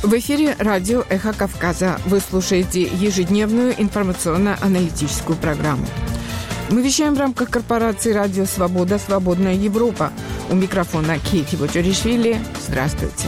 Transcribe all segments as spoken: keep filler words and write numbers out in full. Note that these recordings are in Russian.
В эфире радио «Эхо Кавказа». Вы слушаете ежедневную информационно-аналитическую программу. Мы вещаем в рамках корпорации «Радио Свобода. Свободная Европа». У микрофона Кейти Боджоришвили. Здравствуйте.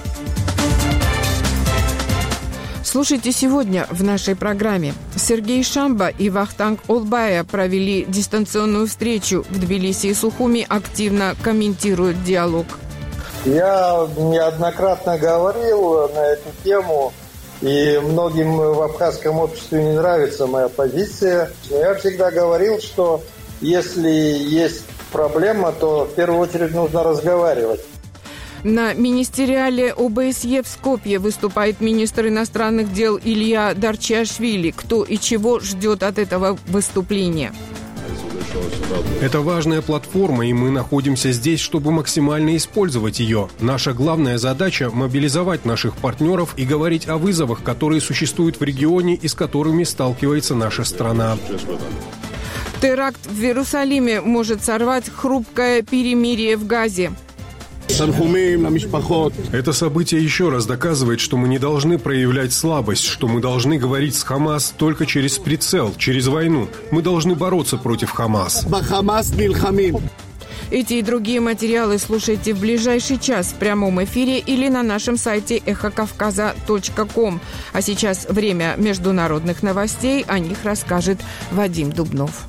Слушайте сегодня в нашей программе. Сергей Шамба и Вахтанг Олбая провели дистанционную встречу в Тбилиси и Сухуми, активно комментируют диалог. Я неоднократно говорил на эту тему, и многим в абхазском обществе не нравится моя позиция. Но я всегда говорил, что если есть проблема, то в первую очередь нужно разговаривать. На министериале ОБСЕ в Скопье выступает министр иностранных дел Илья Дарчиашвили. Кто и чего ждет от этого выступления? Это важная платформа, и мы находимся здесь, чтобы максимально использовать ее. Наша главная задача – мобилизовать наших партнеров и говорить о вызовах, которые существуют в регионе и с которыми сталкивается наша страна. Теракт в Иерусалиме может сорвать хрупкое перемирие в Газе. Это событие еще раз доказывает, что мы не должны проявлять слабость, что мы должны говорить с Хамас только через прицел, через войну. Мы должны бороться против Хамас. Эти и другие материалы слушайте в ближайший час в прямом эфире или на нашем сайте эхо кавказа точка ком. А сейчас время международных новостей. О них расскажет Вадим Дубнов.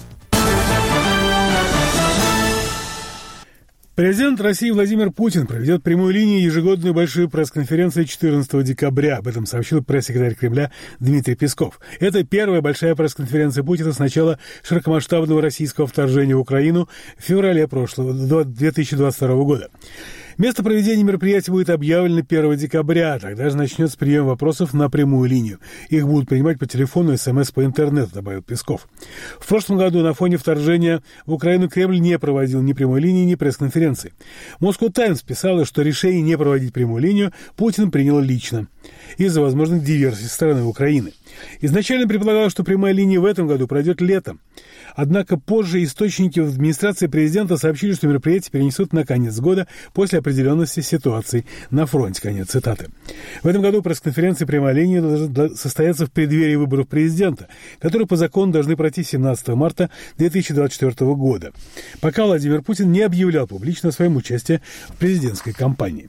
Президент России Владимир Путин проведет прямую линию ежегодную большую пресс-конференцию четырнадцатого декабря. Об этом сообщил пресс-секретарь Кремля Дмитрий Песков. Это первая большая пресс-конференция Путина с начала широкомасштабного российского вторжения в Украину в феврале прошлого, две тысячи двадцать второго года. Место проведения мероприятия будет объявлено первого декабря. Тогда же начнется прием вопросов на прямую линию. Их будут принимать по телефону, СМС по интернету, добавил Песков. В прошлом году на фоне вторжения в Украину Кремль не проводил ни прямой линии, ни пресс-конференции. Москва Таймс писала, что решение не проводить прямую линию Путин принял лично из-за возможных диверсий со стороны Украины. Изначально предполагалось, что прямая линия в этом году пройдет летом. Однако позже источники в администрации президента сообщили, что мероприятие перенесут на конец года после определенности ситуации на фронте. Конец цитаты. В этом году пресс-конференция прямая линия должна состояться в преддверии выборов президента, которые по закону должны пройти семнадцатого марта две тысячи двадцать четвёртого года. Пока Владимир Путин не объявлял публично о своем участии в президентской кампании.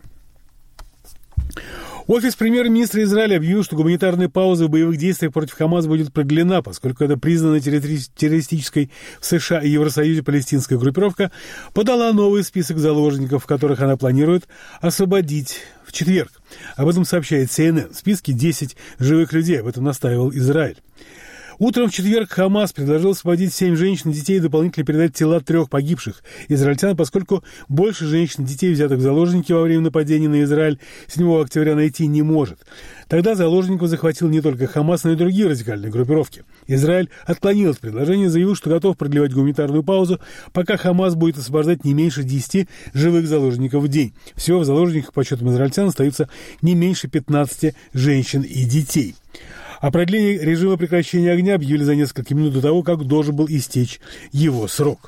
Офис премьер-министра Израиля объявил, что гуманитарная пауза в боевых действиях против Хамас будет продлена, поскольку это признанная террористической в США и Евросоюзе палестинская группировка подала новый список заложников, которых она планирует освободить в четверг. Об этом сообщает Си Эн Эн. В списке десять живых людей, об этом настаивал Израиль. Утром в четверг Хамас предложил освободить семь женщин и детей и дополнительно передать тела трех погибших израильтян, поскольку больше женщин и детей, взятых в заложники во время нападения на Израиль, седьмого октября найти не может. Тогда заложников захватил не только Хамас, но и другие радикальные группировки. Израиль отклонил это предложение и заявил, что готов продлевать гуманитарную паузу, пока Хамас будет освобождать не меньше десяти живых заложников в день. Всего в заложниках, по подсчетам израильтян, остаются не меньше пятнадцати женщин и детей. О продлении режима прекращения огня объявили за несколько минут до того, как должен был истечь его срок.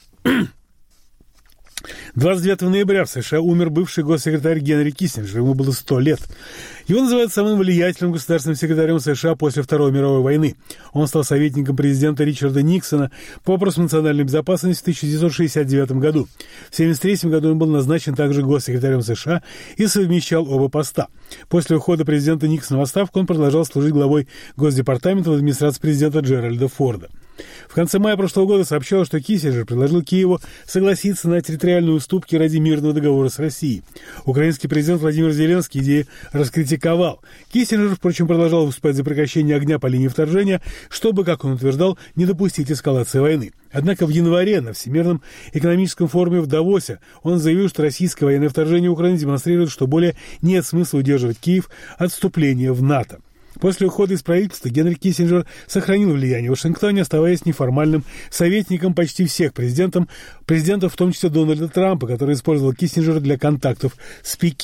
двадцать девятого ноября в США умер бывший госсекретарь Генри Киссинджер, ему было сто лет. Его называют самым влиятельным государственным секретарем США после Второй мировой войны. Он стал советником президента Ричарда Никсона по вопросам национальной безопасности в тысяча девятьсот шестьдесят девятом году. В тысяча девятьсот семьдесят третьем году он был назначен также госсекретарем США и совмещал оба поста. После ухода президента Никсона в отставку он продолжал служить главой Госдепартамента в администрации президента Джеральда Форда. В конце мая прошлого года сообщалось, что Киссинджер предложил Киеву согласиться на территориальные уступки ради мирного договора с Россией. Украинский президент Владимир Зеленский идею раскритиковал. Киссинджер, впрочем, продолжал выступать за прекращение огня по линии вторжения, чтобы, как он утверждал, не допустить эскалации войны. Однако в январе на Всемирном экономическом форуме в Давосе он заявил, что российское военное вторжение в Украину демонстрирует, что более нет смысла удерживать Киев от вступления в НАТО. После ухода из правительства Генри Киссинджер сохранил влияние в Вашингтоне, оставаясь неформальным советником почти всех президентов, президентов, в том числе Дональда Трампа, который использовал Киссинджера для контактов с Пекином.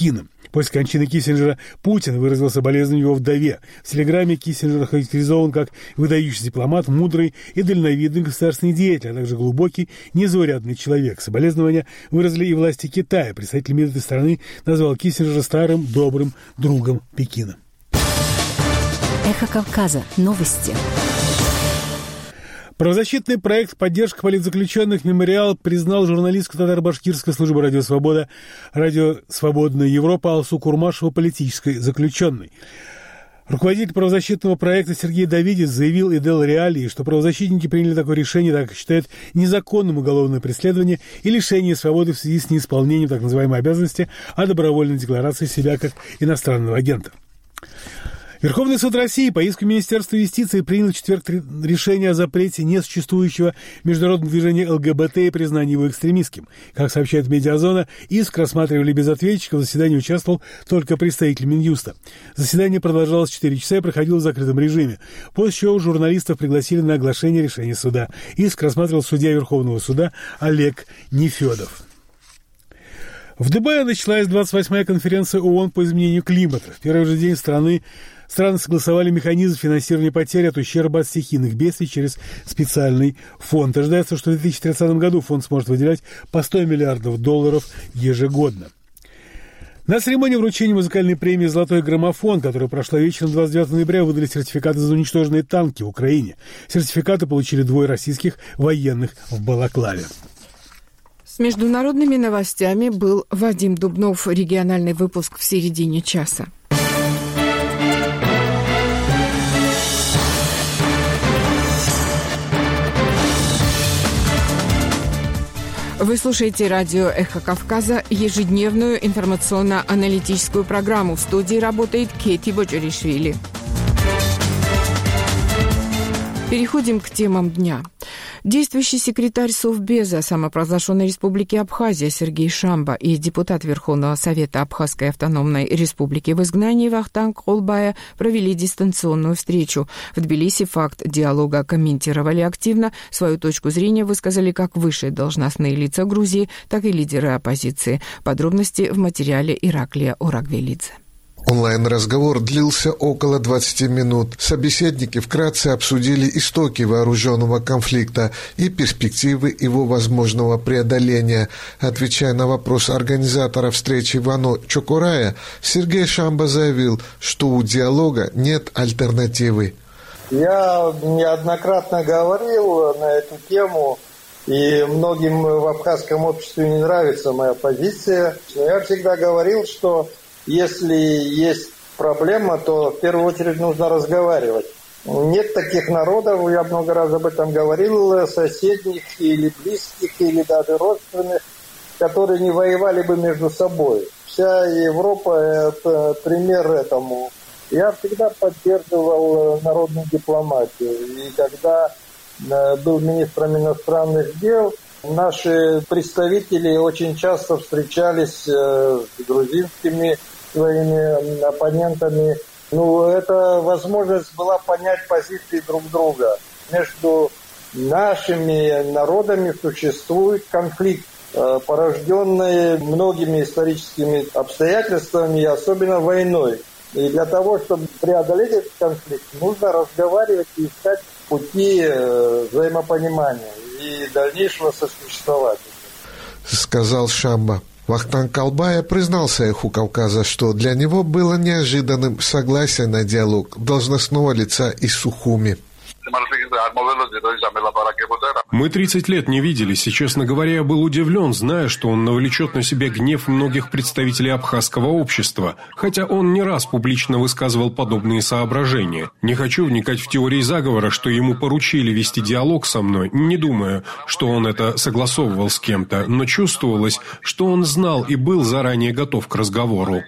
После кончины Киссинджера Путин выразил соболезнования его вдове. В телеграмме Киссинджер характеризован как выдающийся дипломат, мудрый и дальновидный государственный деятель, а также глубокий, незаурядный человек. Соболезнования выразили и власти Китая. Представитель МИД этой страны назвал Киссинджера старым, добрым другом Пекина. Эхо Кавказа. Новости. Правозащитный проект «Поддержка политзаключенных. Мемориал» признал журналистку татаро-башкирской службы «Радио Свобода», «Радио Свободная Европа» Алсу Курмашеву политической заключенной. Руководитель правозащитного проекта Сергей Давидец заявил Идел Реалии, что правозащитники приняли такое решение, так как считают незаконным уголовное преследование и лишение свободы в связи с неисполнением так называемой обязанности о добровольной декларации себя как иностранного агента. Верховный суд России по иску Министерства юстиции принял в четверг решение о запрете несуществующего международного движения ЛГБТ и признании его экстремистским. Как сообщает Медиазона, иск рассматривали без ответчика, в заседании участвовал только представитель Минюста. Заседание продолжалось четыре часа и проходило в закрытом режиме, после чего журналистов пригласили на оглашение решения суда. Иск рассматривал судья Верховного суда Олег Нефедов. В Дубае началась двадцать восьмая конференция ООН по изменению климата. В первый же день страны Страны согласовали механизм финансирования потерь от ущерба от стихийных бедствий через специальный фонд. Ожидается, что в две тысячи тридцатом году фонд сможет выделять по сто миллиардов долларов ежегодно. На церемонии вручения музыкальной премии «Золотой граммофон», которая прошла вечером двадцать девятого ноября, выдали сертификаты за уничтоженные танки в Украине. Сертификаты получили двое российских военных в Балаклаве. С международными новостями был Вадим Дубнов. Региональный выпуск в середине часа. Вы слушаете радио «Эхо Кавказа», ежедневную информационно-аналитическую программу. В студии работает Кети Боджеришвили. Переходим к темам дня. Действующий секретарь Совбеза самопровозглашенной республики Абхазия Сергей Шамба и депутат Верховного Совета Абхазской автономной республики в изгнании Вахтанг Холбая провели дистанционную встречу. В Тбилиси факт диалога комментировали активно. Свою точку зрения высказали как высшие должностные лица Грузии, так и лидеры оппозиции. Подробности в материале Ираклия Орагвелидзе. Онлайн-разговор длился около двадцати минут. Собеседники вкратце обсудили истоки вооруженного конфликта и перспективы его возможного преодоления. Отвечая на вопрос организатора встречи Вано Чокорая, Сергей Шамба заявил, что у диалога нет альтернативы. Я неоднократно говорил на эту тему, и многим в абхазском обществе не нравится моя позиция. Я всегда говорил, что если есть проблема, то в первую очередь нужно разговаривать. Нет таких народов, я много раз об этом говорил, соседних или близких, или даже родственных, которые не воевали бы между собой. Вся Европа – это пример этому. Я всегда поддерживал народную дипломатию. И когда был министром иностранных дел, наши представители очень часто встречались с грузинскими своими оппонентами. Ну, это возможность была понять позиции друг друга. Между нашими народами существует конфликт, порожденный многими историческими обстоятельствами и особенно войной. И для того, чтобы преодолеть этот конфликт, нужно разговаривать и искать пути взаимопонимания и дальнейшего сосуществования. Сказал Шамба. Вахтанг Холбая признался Эху Кавказа, что для него было неожиданным согласие на диалог должностного лица из Сухуми. Мы тридцать лет не виделись, и, честно говоря, я был удивлен, зная, что он навлечет на себя гнев многих представителей абхазского общества, хотя он не раз публично высказывал подобные соображения. Не хочу вникать в теории заговора, что ему поручили вести диалог со мной, не думая, что он это согласовывал с кем-то, но чувствовалось, что он знал и был заранее готов к разговору.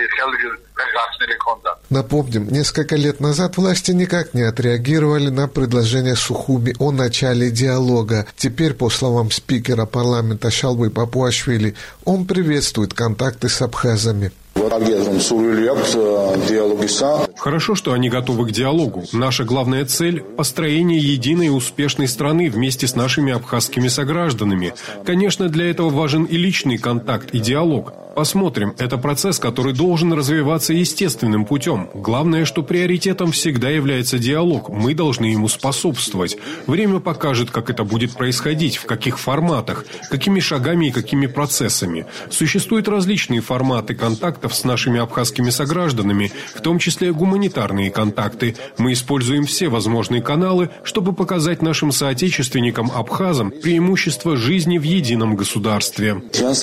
Напомним, несколько лет назад власти никак не отреагировали на предложение Сухуми о начале диалога. Теперь, по словам спикера парламента Шалвы Папуашвили, он приветствует контакты с абхазами. Хорошо, что они готовы к диалогу. Наша главная цель – построение единой и успешной страны вместе с нашими абхазскими согражданами. Конечно, для этого важен и личный контакт, и диалог. Посмотрим, это процесс, который должен развиваться естественным путем. Главное, что приоритетом всегда является диалог. Мы должны ему способствовать. Время покажет, как это будет происходить, в каких форматах, какими шагами и какими процессами. Существуют различные форматы контактов с нашими абхазскими согражданами, в том числе гуманитарные контакты. Мы используем все возможные каналы, чтобы показать нашим соотечественникам-абхазам преимущество жизни в едином государстве.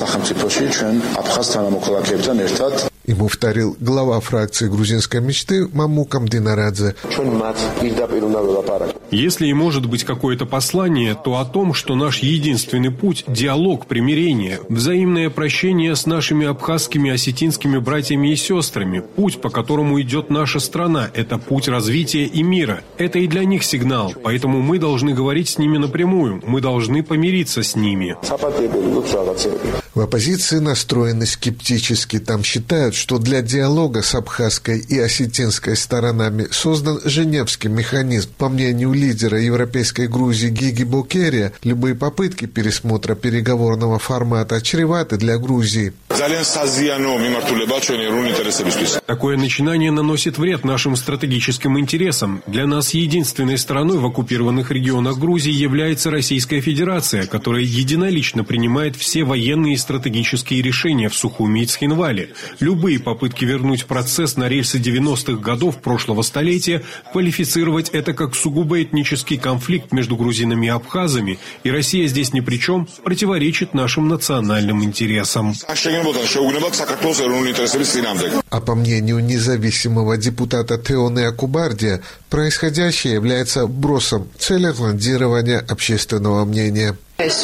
Ему вторил глава фракции грузинской мечты Мамукам Динарадзе. Если и может быть какое-то послание, то о том, что наш единственный путь – диалог, примирение, взаимное прощение с нашими абхазскими осетинскими братьями и сестрами, путь, по которому идет наша страна – это путь развития и мира. Это и для них сигнал, поэтому мы должны говорить с ними напрямую, мы должны помириться с ними. В оппозиции настроены скептически. Там считают, что для диалога с абхазской и осетинской сторонами создан Женевский механизм. По мнению лидера европейской Грузии Гиги Бокерия, любые попытки пересмотра переговорного формата чреваты для Грузии. Такое начинание наносит вред нашим стратегическим интересам. Для нас единственной страной в оккупированных регионах Грузии является Российская Федерация, которая единолично принимает все военные и стратегические решения в Сухуми и Цхинвале. Любые попытки вернуть процесс на рельсы девяностых годов прошлого столетия, квалифицировать это как сугубо этнический конфликт между грузинами и абхазами, и Россия здесь ни при чем, противоречит нашим национальным интересам. А по мнению независимого депутата Теоне Акубардия, происходящее является бросом цели ирландирования общественного мнения.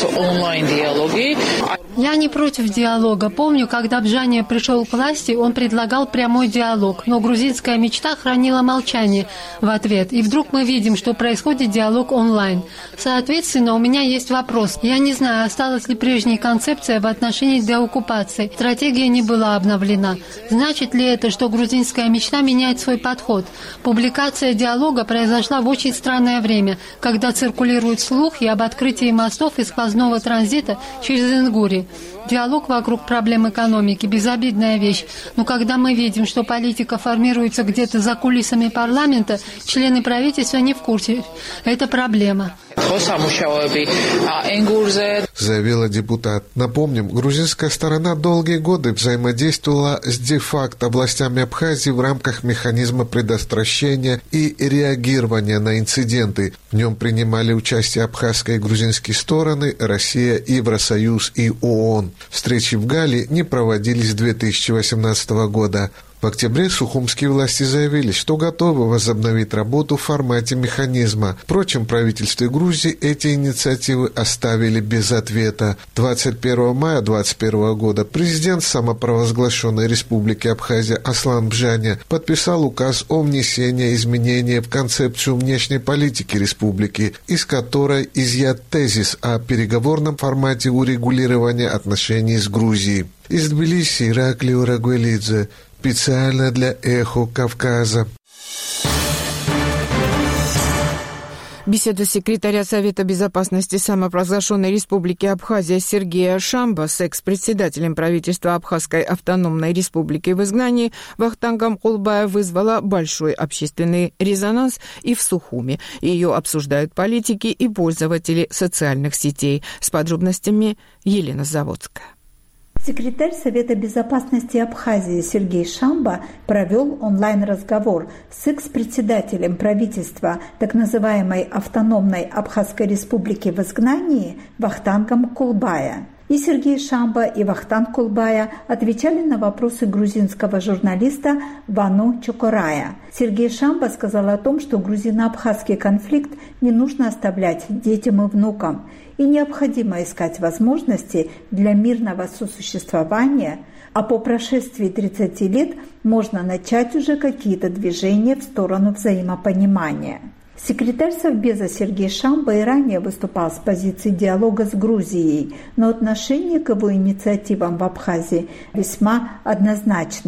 Я не против диалога. Помню, когда Бжания пришел к власти, он предлагал прямой диалог, но грузинская мечта хранила молчание в ответ. И вдруг мы видим, что происходит диалог онлайн. Соответственно, у меня есть вопрос. Я не знаю, осталась ли прежняя концепция в отношении деоккупации. Стратегия не была обновлена. Значит ли это, что грузинская мечта меняет свой подход? Публикация диалога произошла в очень странное время, когда циркулирует слух и об открытии мостов и сквозного транзита через Ингури. Диалог вокруг проблем экономики – безобидная вещь. Но когда мы видим, что политика формируется где-то за кулисами парламента, члены правительства не в курсе. Это проблема. Заявила депутат. Напомним, грузинская сторона долгие годы взаимодействовала с де-факто властями Абхазии в рамках механизма предотвращения и реагирования на инциденты. В нем принимали участие абхазские и грузинские стороны, Россия, Евросоюз и ООН. Встречи в Гале не проводились с две тысячи восемнадцатого года. В октябре сухумские власти заявили, что готовы возобновить работу в формате механизма. Впрочем, правительство Грузии эти инициативы оставили без ответа. двадцать первого мая две тысячи двадцать первого года президент самопровозглашенной республики Абхазия Аслан Бжания подписал указ о внесении изменений в концепцию внешней политики республики, из которой изъят тезис о переговорном формате урегулирования отношений с Грузией. Из Тбилиси Ираклий Рагуэлидзе. Специально для «Эхо Кавказа». Беседу секретаря Совета безопасности самопровозглашенной республики Абхазия Сергея Шамба с экс-председателем правительства Абхазской автономной республики в изгнании Вахтангом Кулбая вызвала большой общественный резонанс и в Сухуми. Ее обсуждают политики и пользователи социальных сетей. С подробностями Елена Заводская. Секретарь Совета безопасности Абхазии Сергей Шамба провел онлайн-разговор с экс-председателем правительства так называемой автономной Абхазской республики в изгнании Вахтангом Кулбая. И Сергей Шамба, и Вахтанг Кулбая отвечали на вопросы грузинского журналиста Вану Чокорая. Сергей Шамба сказал о том, что грузино-абхазский конфликт не нужно оставлять детям и внукам, и необходимо искать возможности для мирного сосуществования, а по прошествии тридцати лет можно начать уже какие-то движения в сторону взаимопонимания. Секретарь Совбеза Сергей Шамба и ранее выступал с позиции диалога с Грузией, но отношение к его инициативам в Абхазии весьма однозначное.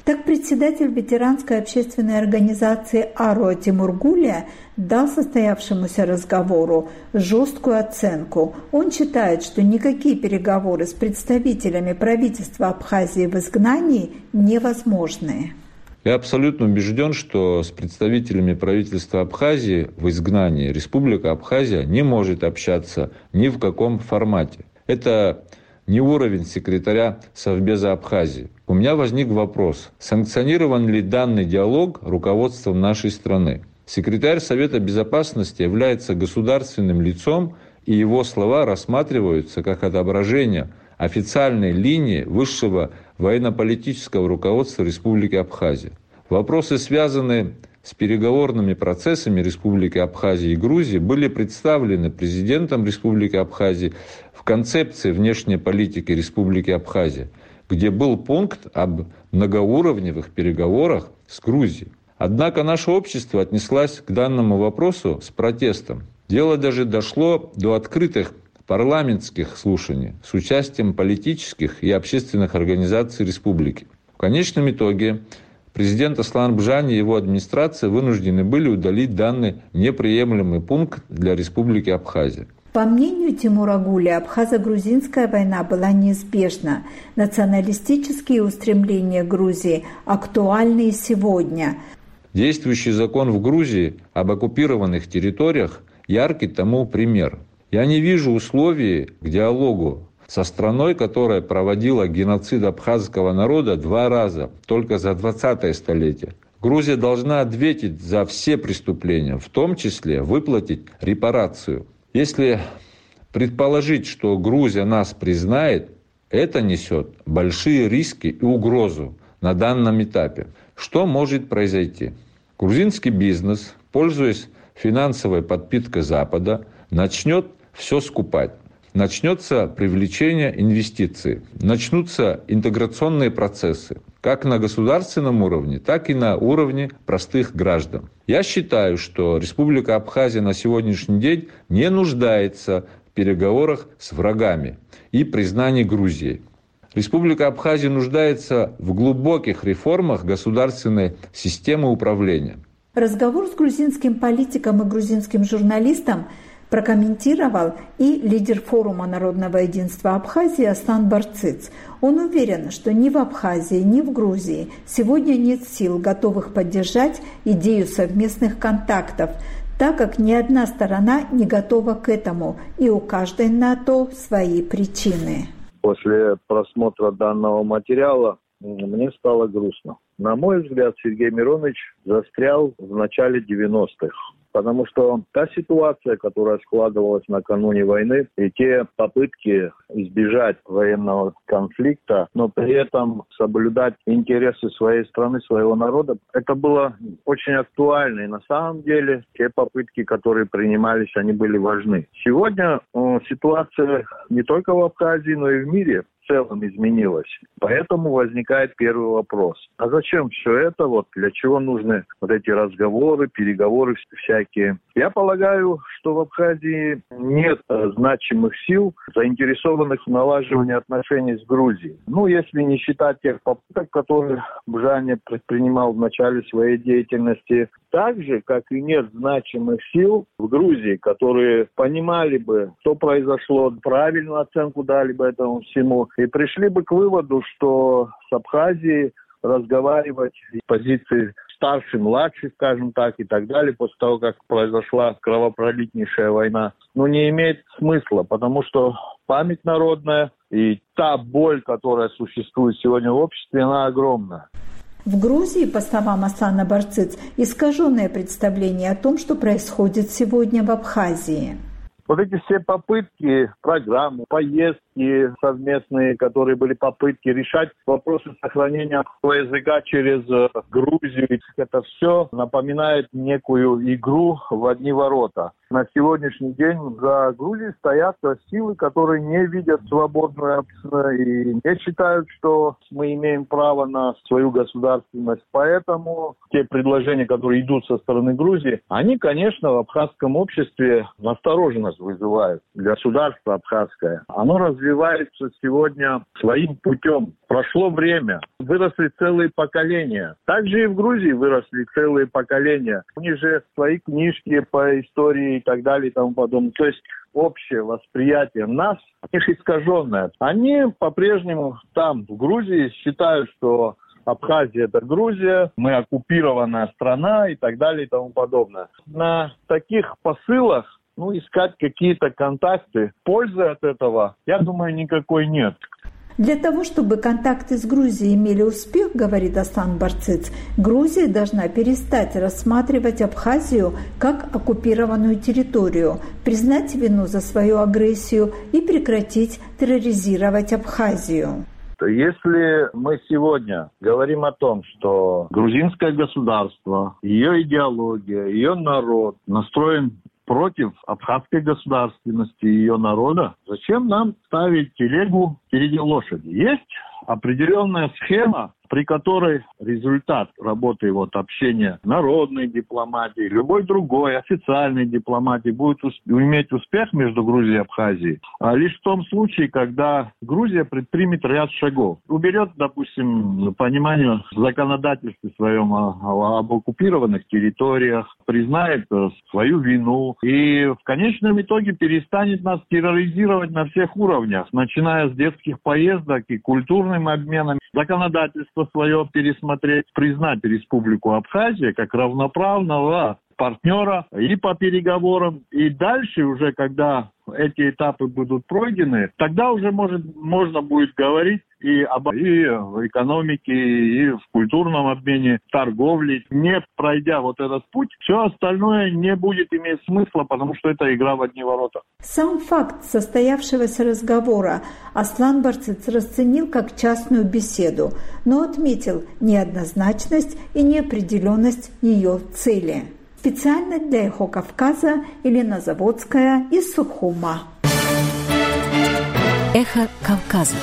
Так председатель ветеранской общественной организации «Аруа» Тимур Гулия дал состоявшемуся разговору жесткую оценку. Он считает, что никакие переговоры с представителями правительства Абхазии в изгнании невозможны. Я абсолютно убежден, что с представителями правительства Абхазии в изгнании Республика Абхазия не может общаться ни в каком формате. Это не уровень секретаря Совбеза Абхазии. У меня возник вопрос, санкционирован ли данный диалог руководством нашей страны? Секретарь Совета Безопасности является государственным лицом, и его слова рассматриваются как отображение официальной линии высшего военно-политического руководства Республики Абхазия. Вопросы, связанные с переговорными процессами Республики Абхазия и Грузии, были представлены президентом Республики Абхазия в концепции внешней политики Республики Абхазия, где был пункт об многоуровневых переговорах с Грузией. Однако наше общество отнеслось к данному вопросу с протестом. Дело даже дошло до открытых парламентских слушаний с участием политических и общественных организаций республики. В конечном итоге президент Аслан Бжани и его администрация вынуждены были удалить данный неприемлемый пункт для Республики Абхазия. По мнению Тимура Гулия, абхазо-грузинская война была неизбежна. Националистические устремления Грузии актуальны и сегодня. Действующий закон в Грузии об оккупированных территориях яркий тому пример. Я не вижу условий к диалогу со страной, которая проводила геноцид абхазского народа два раза, только за двадцатое столетие. Грузия должна ответить за все преступления, в том числе выплатить репарацию. Если предположить, что Грузия нас признает, это несет большие риски и угрозу на данном этапе. Что может произойти? Грузинский бизнес, пользуясь финансовой подпиткой Запада, начнет все скупать. Начнется привлечение инвестиций, начнутся интеграционные процессы, как на государственном уровне, так и на уровне простых граждан. Я считаю, что Республика Абхазия на сегодняшний день не нуждается в переговорах с врагами и признании Грузии. Республика Абхазия нуждается в глубоких реформах государственной системы управления. Разговор с грузинским политиком и грузинским журналистом прокомментировал и лидер форума народного единства Абхазии Аслан Барцыц. Он уверен, что ни в Абхазии, ни в Грузии сегодня нет сил, готовых поддержать идею совместных контактов, так как ни одна сторона не готова к этому, и у каждой на то свои причины. После просмотра данного материала мне стало грустно. На мой взгляд, Сергей Миронович застрял в начале девяностых. Потому что та ситуация, которая складывалась накануне войны, и те попытки избежать военного конфликта, но при этом соблюдать интересы своей страны, своего народа, это было очень актуально. И на самом деле те попытки, которые принимались, они были важны. Сегодня э, ситуация не только в Абхазии, но и в мире в целом изменилась. Поэтому возникает первый вопрос. А зачем все это? Вот для чего нужны вот эти разговоры, переговоры всякие? Я полагаю, что в Абхазии нет значимых сил, заинтересованных в налаживании отношений с Грузией. Ну, если не считать тех попыток, которые Бжани предпринимал в начале своей деятельности, так же, как и нет значимых сил в Грузии, которые понимали бы, что произошло, правильную оценку дали бы этому всему, и пришли бы к выводу, что с Абхазией разговаривать с позиции старший, младший, скажем так, и так далее, после того, как произошла кровопролитнейшая война, ну, не имеет смысла, потому что память народная и та боль, которая существует сегодня в обществе, она огромна. В Грузии, по словам Аслана Барцыц, искаженное представление о том, что происходит сегодня в Абхазии. Вот эти все попытки, программы, поездки совместные, которые были попытки решать вопросы сохранения языка через Грузию, это все напоминает некую игру в одни ворота. На сегодняшний день за Грузией стоят силы, которые не видят свободную опцию и не считают, что мы имеем право на свою государственность. Поэтому те предложения, которые идут со стороны Грузии, они, конечно, в абхазском обществе настороженность вызывают. Государство абхазское, оно развивается сегодня своим путем. Прошло время, выросли целые поколения. Также и в Грузии выросли целые поколения. У них же свои книжки по истории и так далее и тому подобное. То есть общее восприятие нас, их искаженное. Они по-прежнему там, в Грузии, считают, что Абхазия – это Грузия, мы оккупированная страна и так далее и тому подобное. На таких посылах, ну, искать какие-то контакты, пользы от этого, я думаю, никакой нет. Для того, чтобы контакты с Грузией имели успех, говорит Аслан Барциц, Грузия должна перестать рассматривать Абхазию как оккупированную территорию, признать вину за свою агрессию и прекратить терроризировать Абхазию. Если мы сегодня говорим о том, что грузинское государство, ее идеология, ее народ настроен против абхазской государственности и ее народа, зачем нам ставить телегу впереди лошади? Есть определенная схема, при которой результат работы вот, общения народной дипломатии, любой другой официальной дипломатии будет усп- иметь успех между Грузией и Абхазией, а лишь в том случае, когда Грузия предпримет ряд шагов. Уберет, допустим, понимание законодательства своем о, об оккупированных территориях, признает свою вину и в конечном итоге перестанет нас терроризировать на всех уровнях, начиная с детских поездок и культурным обменом, законодательство свое пересмотреть, признать Республику Абхазия как равноправного партнера и по переговорам. И дальше уже, когда эти этапы будут пройдены, тогда уже может, можно будет говорить и, об, и в экономике, и в культурном обмене, торговле. Не пройдя вот этот путь, все остальное не будет иметь смысла, потому что это игра в одни ворота. Сам факт состоявшегося разговора Аслан Барциц расценил как частную беседу, но отметил неоднозначность и неопределенность ее цели. Специально для «Эхо Кавказа» Елена Заводская из Сухума. «Эхо Кавказа».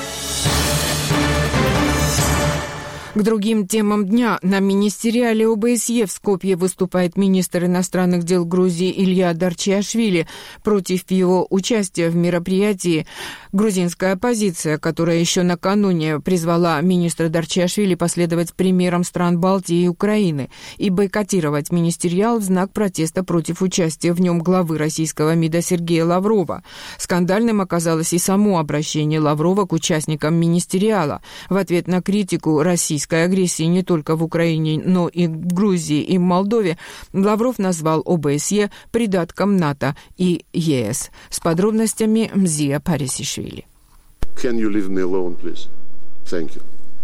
К другим темам дня. На министериале ОБСЕ в Скопье выступает министр иностранных дел Грузии Илья Дарчиашвили. Против его участия в мероприятии грузинская оппозиция, которая еще накануне призвала министра Дарчиашвили последовать примерам стран Балтии и Украины и бойкотировать министериал в знак протеста против участия в нем главы российского МИДа Сергея Лаврова. Скандальным оказалось и само обращение Лаврова к участникам министериала. В ответ на критику российской агрессии не только в Украине, но и в Грузии и в Молдове, Лавров назвал ОБСЕ придатком НАТО и ЕС. С подробностями Мзия Парисишвили. Can you leave me alone, please? Thank you.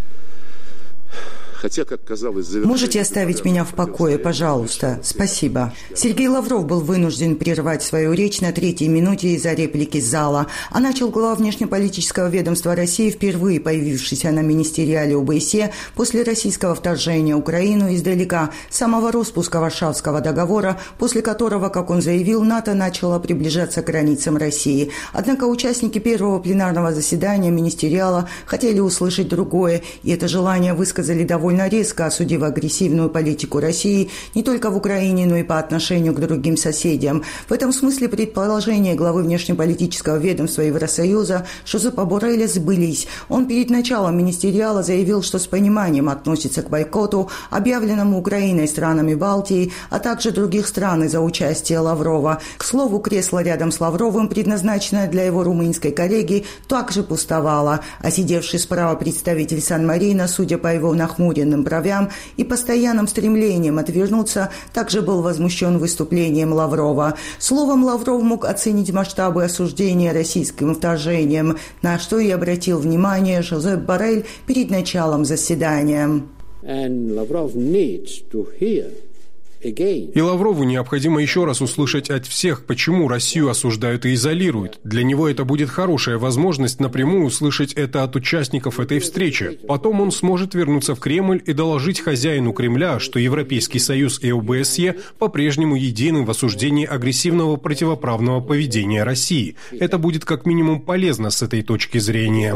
Хотя, как казалось, Можете оставить меня в покое, пожалуйста? Спасибо. Сергей Лавров был вынужден прервать свою речь на третьей минуте из-за реплики зала. А начал глава внешнеполитического ведомства России, впервые появившийся на министериале ОБСЕ после российского вторжения в Украину издалека, самого распуска Варшавского договора, после которого, как он заявил, НАТО начало приближаться к границам России. Однако участники первого пленарного заседания министериала хотели услышать другое, и это желание высказали довольно довольно резко, осудив агрессивную политику России не только в Украине, но и по отношению к другим соседям. В этом смысле предположения главы внешнеполитического ведомства Евросоюза Жозепа Борреля сбылись. Он перед началом министериала заявил, что с пониманием относится к бойкоту, объявленному Украиной, странами Балтии, а также других стран из-за участия Лаврова. К слову, кресло рядом с Лавровым, предназначенное для его румынской коллеги, также пустовало, а сидевший справа представитель Сан-Марино, судя по его нахмуренным бровям и постоянным стремлением отвернуться, также был возмущен выступлением Лаврова. Словом, Лавров мог оценить масштабы осуждения российским вторжением, на что и обратил внимание Жозеп Боррель перед началом заседания. And Lavrov needs to hear И Лаврову необходимо еще раз услышать от всех, почему Россию осуждают и изолируют. Для него это будет хорошая возможность напрямую услышать это от участников этой встречи. Потом он сможет вернуться в Кремль и доложить хозяину Кремля, что Европейский Союз и ОБСЕ по-прежнему едины в осуждении агрессивного противоправного поведения России. Это будет как минимум полезно с этой точки зрения.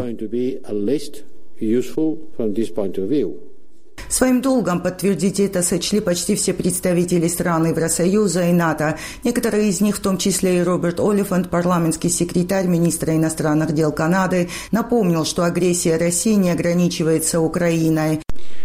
Своим долгом подтвердить это сочли почти все представители стран Евросоюза и НАТО. Некоторые из них, в том числе и Роберт Олифант, парламентский секретарь министра иностранных дел Канады, напомнил, что агрессия России не ограничивается Украиной.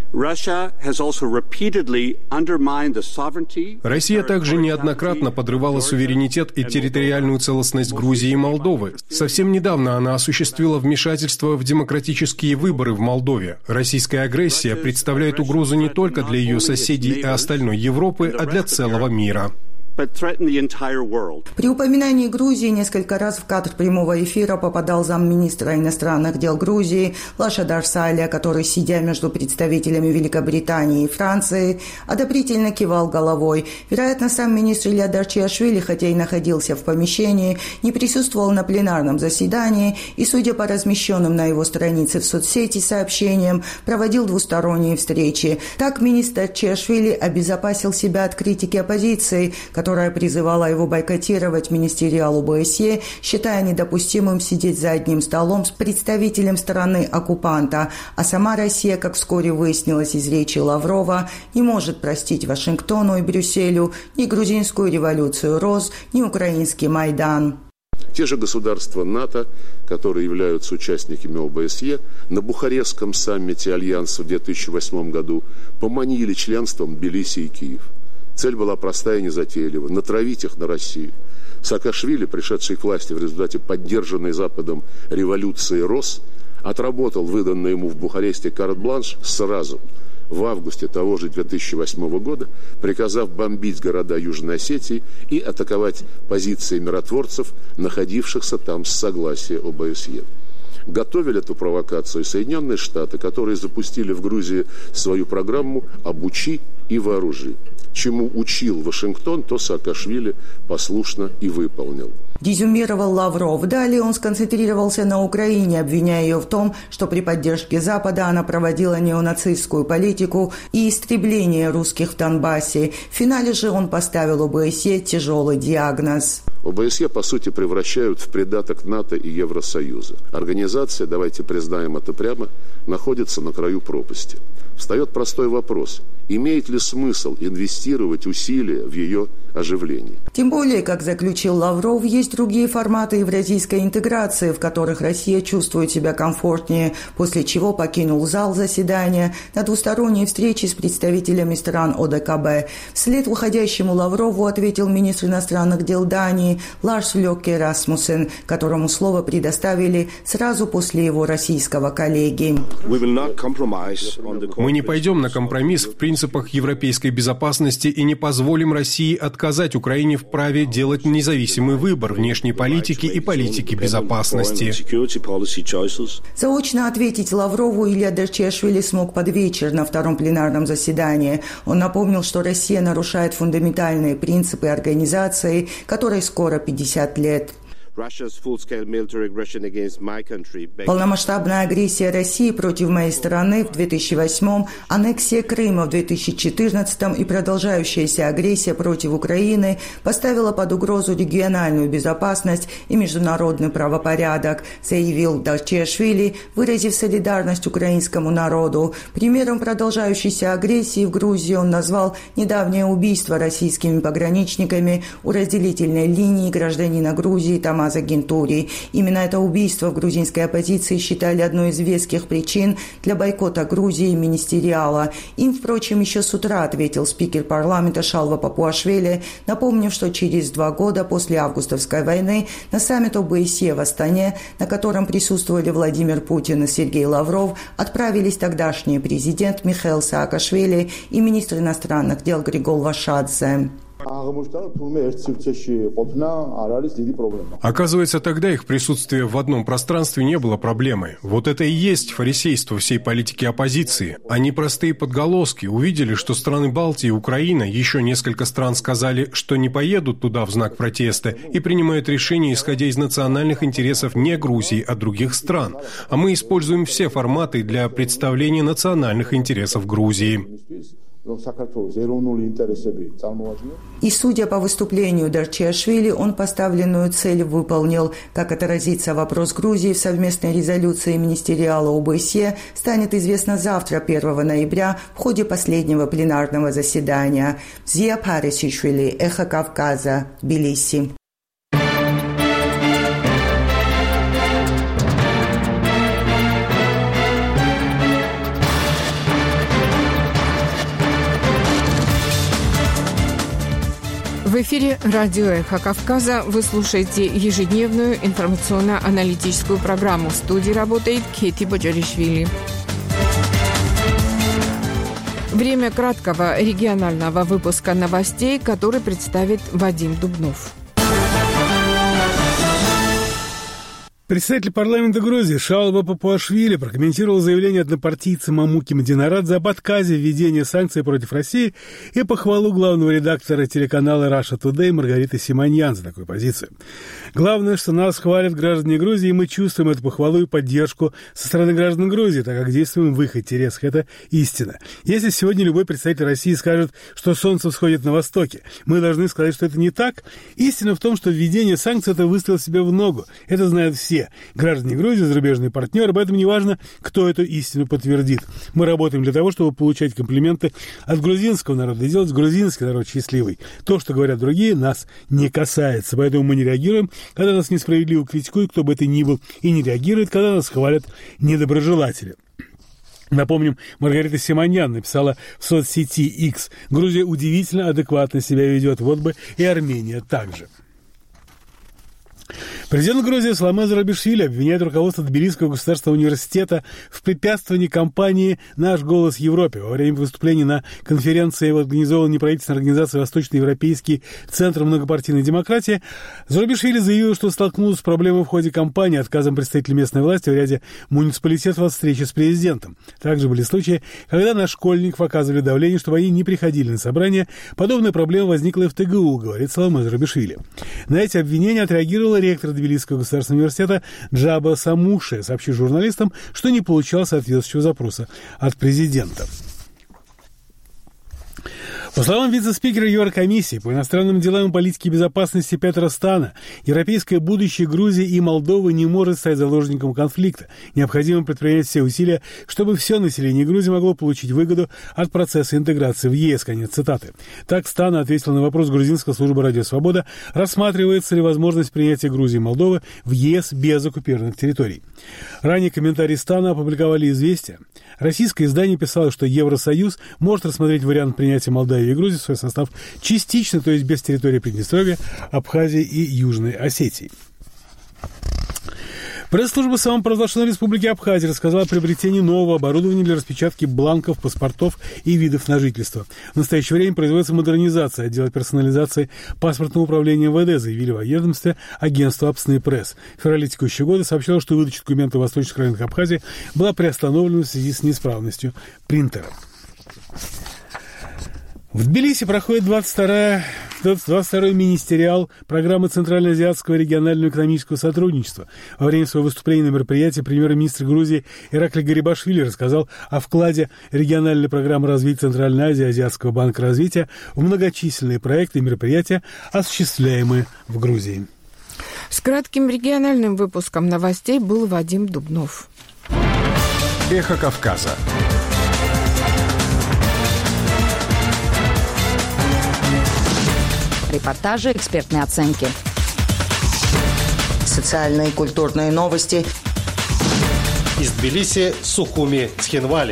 Россия также неоднократно подрывала суверенитет и территориальную целостность Грузии и Молдовы. Совсем недавно она осуществила вмешательство в демократические выборы в Молдове. Российская агрессия представляет угрозу не только для ее соседей и остальной Европы, а для целого мира. При упоминании Грузии несколько раз в кадр прямого эфира попадал замминистра иностранных дел Грузии Лаша Дарсалия, который, сидя между представителями Великобритании и Франции, одобрительно кивал головой. Вероятно, сам министр Илья Дарчиашвили, хотя и находился в помещении, не присутствовал на пленарном заседании и, судя по размещенным на его странице в соцсети сообщениям, проводил двусторонние встречи. Так министр Дарчиашвили обезопасил себя от критики оппозиции, которая призывала его бойкотировать министериал ОБСЕ, считая недопустимым сидеть за одним столом с представителем страны-оккупанта. А сама Россия, как вскоре выяснилось из речи Лаврова, не может простить Вашингтону и Брюсселю ни грузинскую революцию РОС, ни украинский Майдан. Те же государства НАТО, которые являются участниками ОБСЕ, на Бухарестском саммите Альянса в две тысячи восьмом году поманили членством Тбилиси и Киев. Цель была простая и незатейлива – натравить их на Россию. Саакашвили, пришедший к власти в результате поддержанной Западом революции РОС, отработал выданный ему в Бухаресте карт-бланш сразу, в августе того же две тысячи восьмого года, приказав бомбить города Южной Осетии и атаковать позиции миротворцев, находившихся там с согласия ОБСЕ. Готовили эту провокацию Соединенные Штаты, которые запустили в Грузии свою программу «Обучи и вооружи». Чему учил Вашингтон, то Саакашвили послушно и выполнил. Резюмировал Лавров. Далее он сконцентрировался на Украине, обвиняя ее в том, что при поддержке Запада она проводила неонацистскую политику и истребление русских в Донбассе. В финале же он поставил ОБСЕ тяжелый диагноз. ОБСЕ, по сути, превращают в придаток НАТО и Евросоюза. Организация, давайте признаем это прямо, находится на краю пропасти. Встает простой вопрос. Имеет ли смысл инвестировать усилия в ее оживление? Тем более, как заключил Лавров, есть другие форматы евразийской интеграции, в которых Россия чувствует себя комфортнее, после чего покинул зал заседания на двусторонней встрече с представителями стран ОДКБ. Вслед уходящему Лаврову ответил министр иностранных дел Дании Ларс Лёкке Расмуссен, которому слово предоставили сразу после его российского коллеги. Мы не пойдем на компромисс в принципах европейской безопасности и не позволим России отказать Украине в праве делать независимый выбор внешней политики и политики безопасности. Заочно ответить Лаврову Илья Дарчиашвили смог под вечер на втором пленарном заседании. Он напомнил, что Россия нарушает фундаментальные принципы организации, которой скоро пятьдесят лет. Полномасштабная агрессия России против моей страны в две тысячи восьмом, аннексия Крыма в две тысячи четырнадцатом и продолжающаяся агрессия против Украины поставила под угрозу региональную безопасность и международный правопорядок, заявил Дарчиашвили, выразив солидарность украинскому народу. Примером продолжающейся агрессии в Грузии он назвал недавнее убийство российскими пограничниками у разделительной линии гражданина Грузии Тамаза Гентури. Именно это убийство в грузинской оппозиции считали одной из веских причин для бойкота Грузии и министериала. Им, впрочем, еще с утра ответил спикер парламента Шалва Папуашвили, напомнив, что через два года после августовской войны на саммит ОБСЕ в Астане, на котором присутствовали Владимир Путин и Сергей Лавров, отправились тогдашний президент Михаил Саакашвили и министр иностранных дел Григол Вашадзе. Оказывается, тогда их присутствие в одном пространстве не было проблемой. Вот это и есть фарисейство всей политики оппозиции. Они простые подголоски увидели, что страны Балтии и Украина, еще несколько стран сказали, что не поедут туда в знак протеста и принимают решения, исходя из национальных интересов не Грузии, а других стран. А мы используем все форматы для представления национальных интересов Грузии. И, судя по выступлению Дарчиашвили, он поставленную цель выполнил. Как отразится вопрос Грузии в совместной резолюции Министериала ОБСЕ, станет известно завтра, первого ноября, в ходе последнего пленарного заседания. Зия Парисишвили, Эхо Кавказа, Тбилиси. В эфире радио «Эхо Кавказа». Вы слушаете ежедневную информационно-аналитическую программу. В студии работает Кети Боджаришвили. Время краткого регионального выпуска новостей, который представит Вадим Дубнов. Председатель парламента Грузии Шалва Папуашвили прокомментировал заявление однопартийца Мамуки Мадинарадзе об отказе введения санкций против России и похвалу главного редактора телеканала Russia Today Маргариты Симоньян за такую позицию. Главное, что нас хвалят граждане Грузии, и мы чувствуем эту похвалу и поддержку со стороны граждан Грузии, так как действуем в их интересах. Это истина. Если сегодня любой представитель России скажет, что солнце всходит на востоке, мы должны сказать, что это не так. Истина в том, что введение санкций – это выстрел себе в ногу. Это знают все. Граждане Грузии, зарубежные партнеры, поэтому неважно, кто эту истину подтвердит. Мы работаем для того, чтобы получать комплименты от грузинского народа и делать грузинский народ счастливый. То, что говорят другие, нас не касается, поэтому мы не реагируем, когда нас несправедливо критикуют, кто бы это ни был, и не реагирует, когда нас хвалят недоброжелатели. Напомним, Маргарита Симоньян написала в соцсети X: «Грузия удивительно адекватно себя ведет, вот бы и Армения также». Президент Грузии Саломе Зурабишвили обвиняет руководство Тбилисского государственного университета в препятствовании кампании «Наш голос Европе». Во время выступления на конференции, организованной неправительственной организацией «Восточноевропейский центр многопартийной демократии», Зурабишвили заявил, что столкнулся с проблемой в ходе кампании, отказом представителей местной власти в ряде муниципалитетов от встречи с президентом. Также были случаи, когда на школьников оказывали давление, чтобы они не приходили на собрания. Подобная проблема возникла и в ТГУ, говорит Саломе Зурабишвили. На эти обвинения отреагировала ректор Тбилисского государственного университета Джаба Самуше, сообщив журналистам, что не получал соответствующего запроса от президента. По словам вице-спикера Еврокомиссии по иностранным делам и политике безопасности Петра Стана, европейское будущее Грузии и Молдовы не может стать заложником конфликта. Необходимо предпринять все усилия, чтобы все население Грузии могло получить выгоду от процесса интеграции в ЕС. Конец цитаты. Так Стана ответил на вопрос грузинской службы «Радио Свобода», рассматривается ли возможность принятия Грузии и Молдовы в ЕС без оккупированных территорий. Ранее комментарии Стана опубликовали «Известия». Российское издание писало, что Евросоюз может рассмотреть вариант принятия Молдавии и Грузии в свой состав частично, то есть без территории Приднестровья, Абхазии и Южной Осетии. Пресс-служба самопровозглашенной Республики Абхазия рассказала о приобретении нового оборудования для распечатки бланков, паспортов и видов на жительство. В настоящее время производится модернизация отдела персонализации паспортного управления МВД, заявили в ведомстве агентства «Апсны Пресс». В феврале текущего года сообщалось, что выдача документов в восточных районах Абхазии была приостановлена в связи с неисправностью принтера. В Тбилиси проходит двадцать второй министериал программы Центральноазиатского регионального экономического сотрудничества. Во время своего выступления на мероприятии премьер-министр Грузии Ираклий Гарибашвили рассказал о вкладе региональной программы развития Центральной Азии Азиатского банка развития в многочисленные проекты и мероприятия, осуществляемые в Грузии. С кратким региональным выпуском новостей был Вадим Дубнов. Эхо Кавказа. Репортажи, экспертные оценки. Социальные и культурные новости. Из Тбилиси, Сухуми, Цхинвали.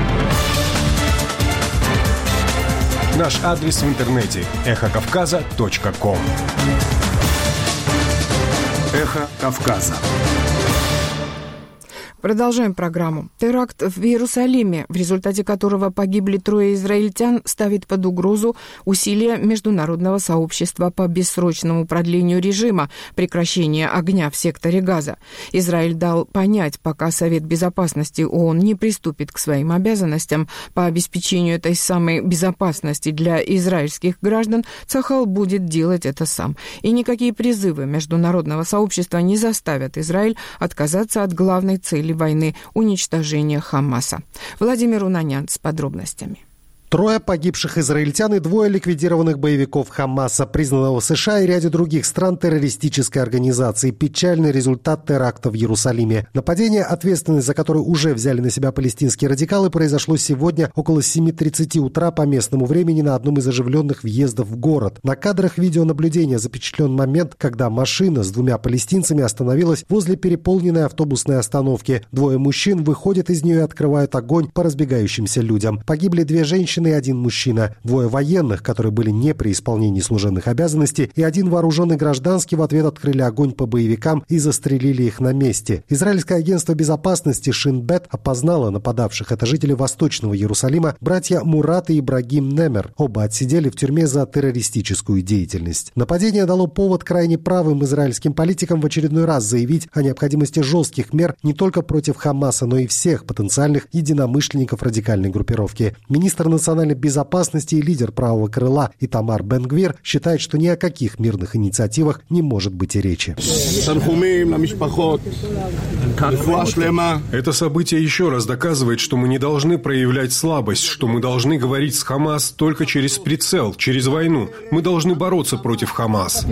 Наш адрес в интернете – эхо кавказа точка ком. Эхо Кавказа. Продолжаем программу. Теракт в Иерусалиме, в результате которого погибли трое израильтян, ставит под угрозу усилия международного сообщества по бессрочному продлению режима прекращения огня в секторе Газа. Израиль дал понять, пока Совет Безопасности ООН не приступит к своим обязанностям по обеспечению этой самой безопасности для израильских граждан, Цахал будет делать это сам. И никакие призывы международного сообщества не заставят Израиль отказаться от главной цели войны – уничтожения Хамаса. Владимир Унанян с подробностями. Трое погибших израильтян и двое ликвидированных боевиков Хамаса, признанного в США и ряде других стран террористической организации. Печальный результат теракта в Иерусалиме. Нападение, ответственность за которое уже взяли на себя палестинские радикалы, произошло сегодня около семи тридцати утра по местному времени на одном из оживленных въездов в город. На кадрах видеонаблюдения запечатлен момент, когда машина с двумя палестинцами остановилась возле переполненной автобусной остановки. Двое мужчин выходят из нее и открывают огонь по разбегающимся людям. Погибли две женщины и один мужчина. Двое военных, которые были не при исполнении служебных обязанностей, и один вооруженный гражданский в ответ открыли огонь по боевикам и застрелили их на месте. Израильское агентство безопасности Шин Бет опознало нападавших. Это жители Восточного Иерусалима, братья Мурат и Ибрагим Немер. Оба отсидели в тюрьме за террористическую деятельность. Нападение дало повод крайне правым израильским политикам в очередной раз заявить о необходимости жестких мер не только против Хамаса, но и всех потенциальных единомышленников радикальной группировки. Министр национальной безопасности и лидер правого крыла Итамар Бен-Гвир считает, что ни о каких мирных инициативах не может быть и речи. Это событие еще раз доказывает, что мы не должны проявлять слабость, что мы должны говорить с Хамас только через прицел, через войну. Мы должны бороться против Хамас.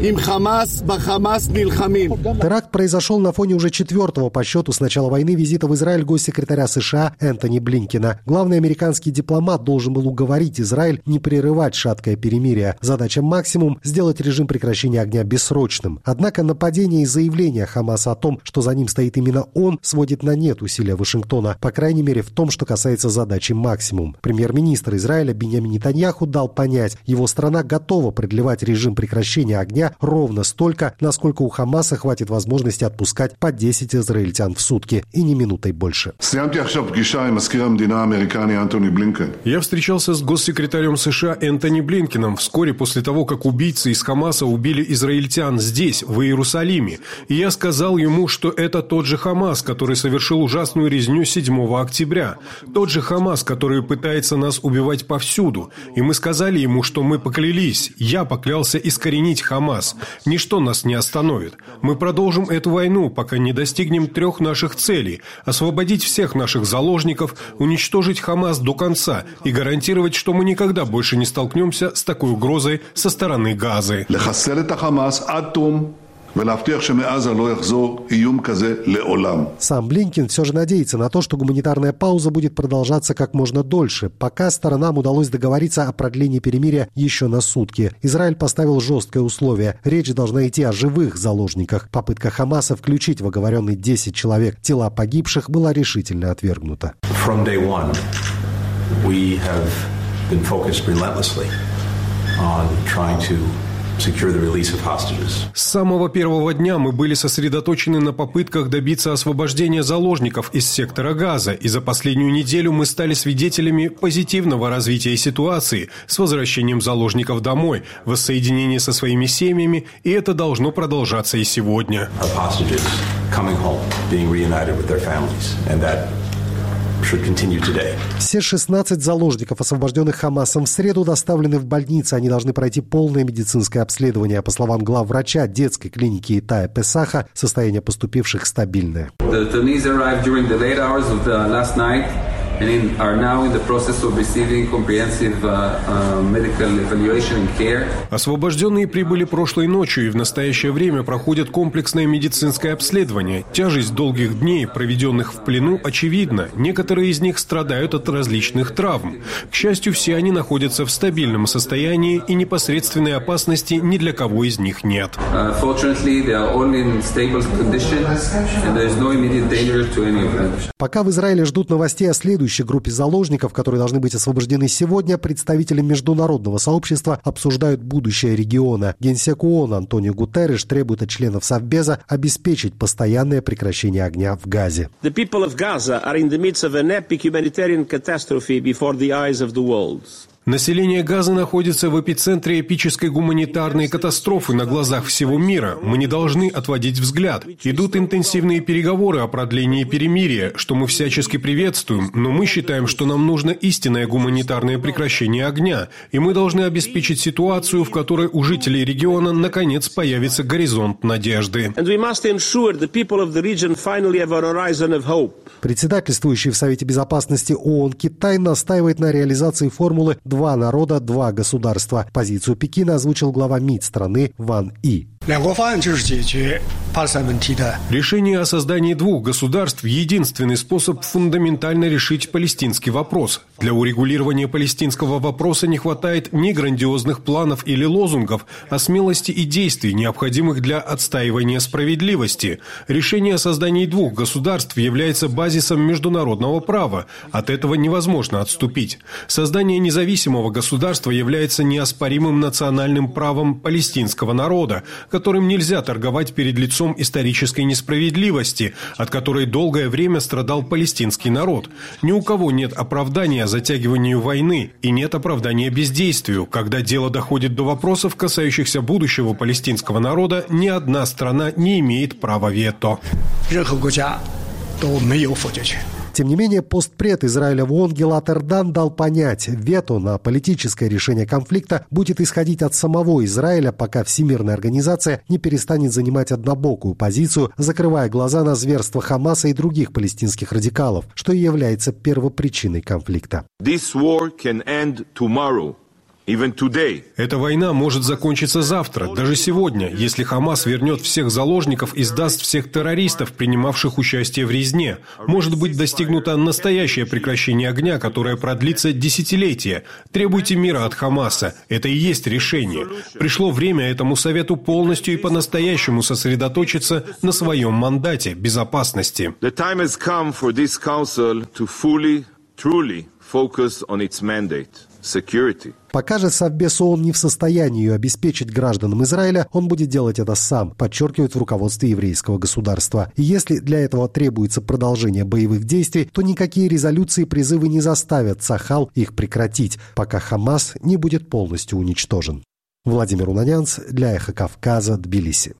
Теракт произошел на фоне уже четвертого по счету с начала войны визита в Израиль госсекретаря США Энтони Блинкена. Главный американский дипломат должен был уговорить Израиль не прерывать шаткое перемирие. Задача максимум – сделать режим прекращения огня бессрочным. Однако нападение и заявление Хамаса о том, что за ним стоит именно он, сводит на нет усилия Вашингтона, по крайней мере в том, что касается задачи максимум. Премьер-министр Израиля Биньямин Нетаньяху дал понять, его страна готова продлевать режим прекращения огня ровно столько, насколько у Хамаса хватит возможности отпускать по десять израильтян в сутки, и ни минутой больше. Я встречался с госсекретарем США Энтони Блинкеном вскоре после того, как убийцы из Хамаса убили израильтян здесь, в Иерусалиме. И я сказал ему, что это тот же Хамас, который совершил ужасную резню седьмого октября. Тот же Хамас, который пытается нас убивать повсюду. И мы сказали ему, что мы поклялись. Я поклялся искоренить Хамас. Ничто нас не остановит. Мы продолжим эту войну, пока не достигнем трех наших целей. Освободить всех наших заложников, уничтожить Хамас до конца и гарантировать, что мы никогда больше не столкнемся с такой угрозой со стороны Газы. Сам Блинкен все же надеется на то, что гуманитарная пауза будет продолжаться как можно дольше, пока сторонам удалось договориться о продлении перемирия еще на сутки. Израиль поставил жесткое условие. Речь должна идти о живых заложниках. Попытка Хамаса включить в оговоренный десять человек тела погибших была решительно отвергнута. From day one, we have been focused relentlessly on trying to С самого первого дня мы были сосредоточены на попытках добиться освобождения заложников из сектора Газа, и за последнюю неделю мы стали свидетелями позитивного развития ситуации с возвращением заложников домой, воссоединение со своими семьями, и это должно продолжаться и сегодня. Все шестнадцать заложников, освобожденных Хамасом, в среду доставлены в больницы. Они должны пройти полное медицинское обследование. По словам главврача детской клиники Итая Песаха, состояние поступивших стабильное. Освобожденные прибыли прошлой ночью и в настоящее время проходят комплексное медицинское обследование. Тяжесть долгих дней, проведенных в плену, очевидна. Некоторые из них страдают от различных травм. К счастью, все они находятся в стабильном состоянии, и непосредственной опасности ни для кого из них нет. Пока в Израиле ждут новостей о следующем существующей группе заложников, которые должны быть освобождены сегодня, представители международного сообщества обсуждают будущее региона. Генсек ООН Антонио Гутерриш требует от членов Совбеза обеспечить постоянное прекращение огня в Газе. The people of Gaza are in the midst of an epic humanitarian catastrophe before the eyes of the world. Население Газы находится в эпицентре эпической гуманитарной катастрофы на глазах всего мира. Мы не должны отводить взгляд. Идут интенсивные переговоры о продлении перемирия, что мы всячески приветствуем, но мы считаем, что нам нужно истинное гуманитарное прекращение огня, и мы должны обеспечить ситуацию, в которой у жителей региона наконец появится горизонт надежды. Председательствующий в Совете Безопасности ООН Китай настаивает на реализации формулы «два народа, два государства». Позицию Пекина озвучил глава МИД страны Ван И. Решение о создании двух государств – единственный способ фундаментально решить палестинский вопрос. Для урегулирования палестинского вопроса не хватает ни грандиозных планов или лозунгов, а смелости и действий, необходимых для отстаивания справедливости. Решение о создании двух государств является базисом международного права. От этого невозможно отступить. Создание независимого государства является неоспоримым национальным правом палестинского народа, которым нельзя торговать перед лицом исторической несправедливости, от которой долгое время страдал палестинский народ. Ни у кого нет оправдания затягиванию войны и нет оправдания бездействию. Когда дело доходит до вопросов, касающихся будущего палестинского народа, ни одна страна не имеет права вето. Тем не менее, постпред Израиля в ООН Гилад Эрдан дал понять, вето на политическое решение конфликта будет исходить от самого Израиля, пока Всемирная организация не перестанет занимать однобокую позицию, закрывая глаза на зверства Хамаса и других палестинских радикалов, что и является первопричиной конфликта. This war can end tomorrow. Эта война может закончиться завтра, даже сегодня, если Хамас вернет всех заложников и сдаст всех террористов, принимавших участие в резне. Может быть достигнуто настоящее прекращение огня, которое продлится десятилетия. Требуйте мира от Хамаса. Это и есть решение. Пришло время этому совету полностью и по-настоящему сосредоточиться на своем мандате безопасности. The time has come for this council to fully, truly focus on its mandate. Security. Пока же Совбез ООН не в состоянии ее обеспечить гражданам Израиля, он будет делать это сам, подчеркивает в руководстве еврейского государства. И если для этого требуется продолжение боевых действий, то никакие резолюции и призывы не заставят Цахал их прекратить, пока Хамас не будет полностью уничтожен. Владимир Унанянц для Эхо Кавказа, Тбилиси.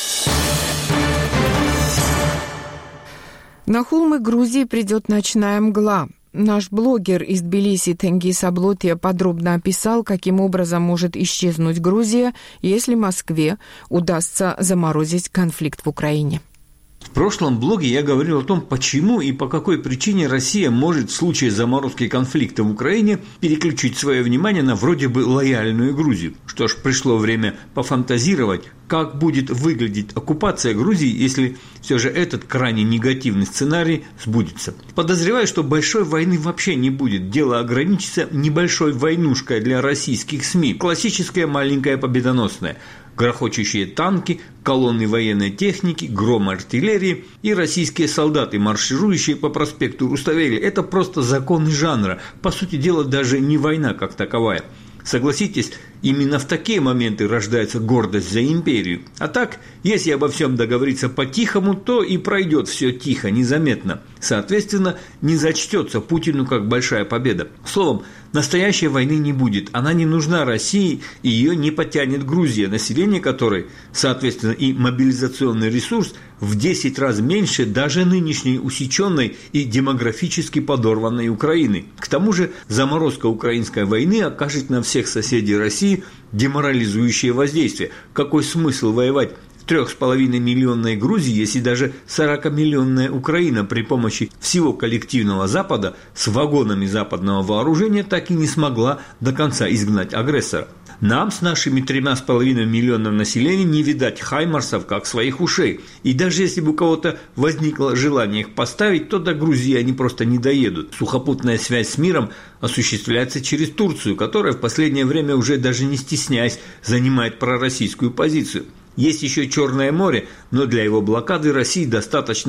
На холмы Грузии придет ночная мгла. Наш блогер из Тбилиси Тенгиз Аблотия подробно описал, каким образом может исчезнуть Грузия, если Москве удастся заморозить конфликт в Украине. В прошлом блоге я говорил о том, почему и по какой причине Россия может в случае заморозки конфликта в Украине переключить свое внимание на вроде бы лояльную Грузию. Что ж, пришло время пофантазировать, как будет выглядеть оккупация Грузии, если все же этот крайне негативный сценарий сбудется. Подозреваю, что большой войны вообще не будет. Дело ограничится небольшой войнушкой для российских СМИ. Классическая маленькая победоносная. Грохочущие танки, колонны военной техники, гром артиллерии и российские солдаты, марширующие по проспекту Руставели. Это просто законы жанра. По сути дела, даже не война как таковая. Согласитесь, именно в такие моменты рождается гордость за империю. А так, если обо всем договориться по-тихому, то и пройдет все тихо, незаметно. Соответственно, не зачтется Путину как большая победа. Словом, настоящей войны не будет. Она не нужна России, и ее не потянет Грузия, население которой, соответственно, и мобилизационный ресурс в десять раз меньше даже нынешней усеченной и демографически подорванной Украины. К тому же заморозка украинской войны окажет на всех соседей России деморализующее воздействие. Какой смысл воевать в трех с половиной миллионной Грузии, если даже сорокамиллионная Украина при помощи всего коллективного Запада с вагонами западного вооружения так и не смогла до конца изгнать агрессора? Нам с нашими тремя с половиной миллионов населения не видать хаймарсов как своих ушей. И даже если бы у кого-то возникло желание их поставить, то до Грузии они просто не доедут. Сухопутная связь с миром осуществляется через Турцию, которая в последнее время уже даже не стесняясь занимает пророссийскую позицию. Есть еще Черное море, но для его блокады России достаточно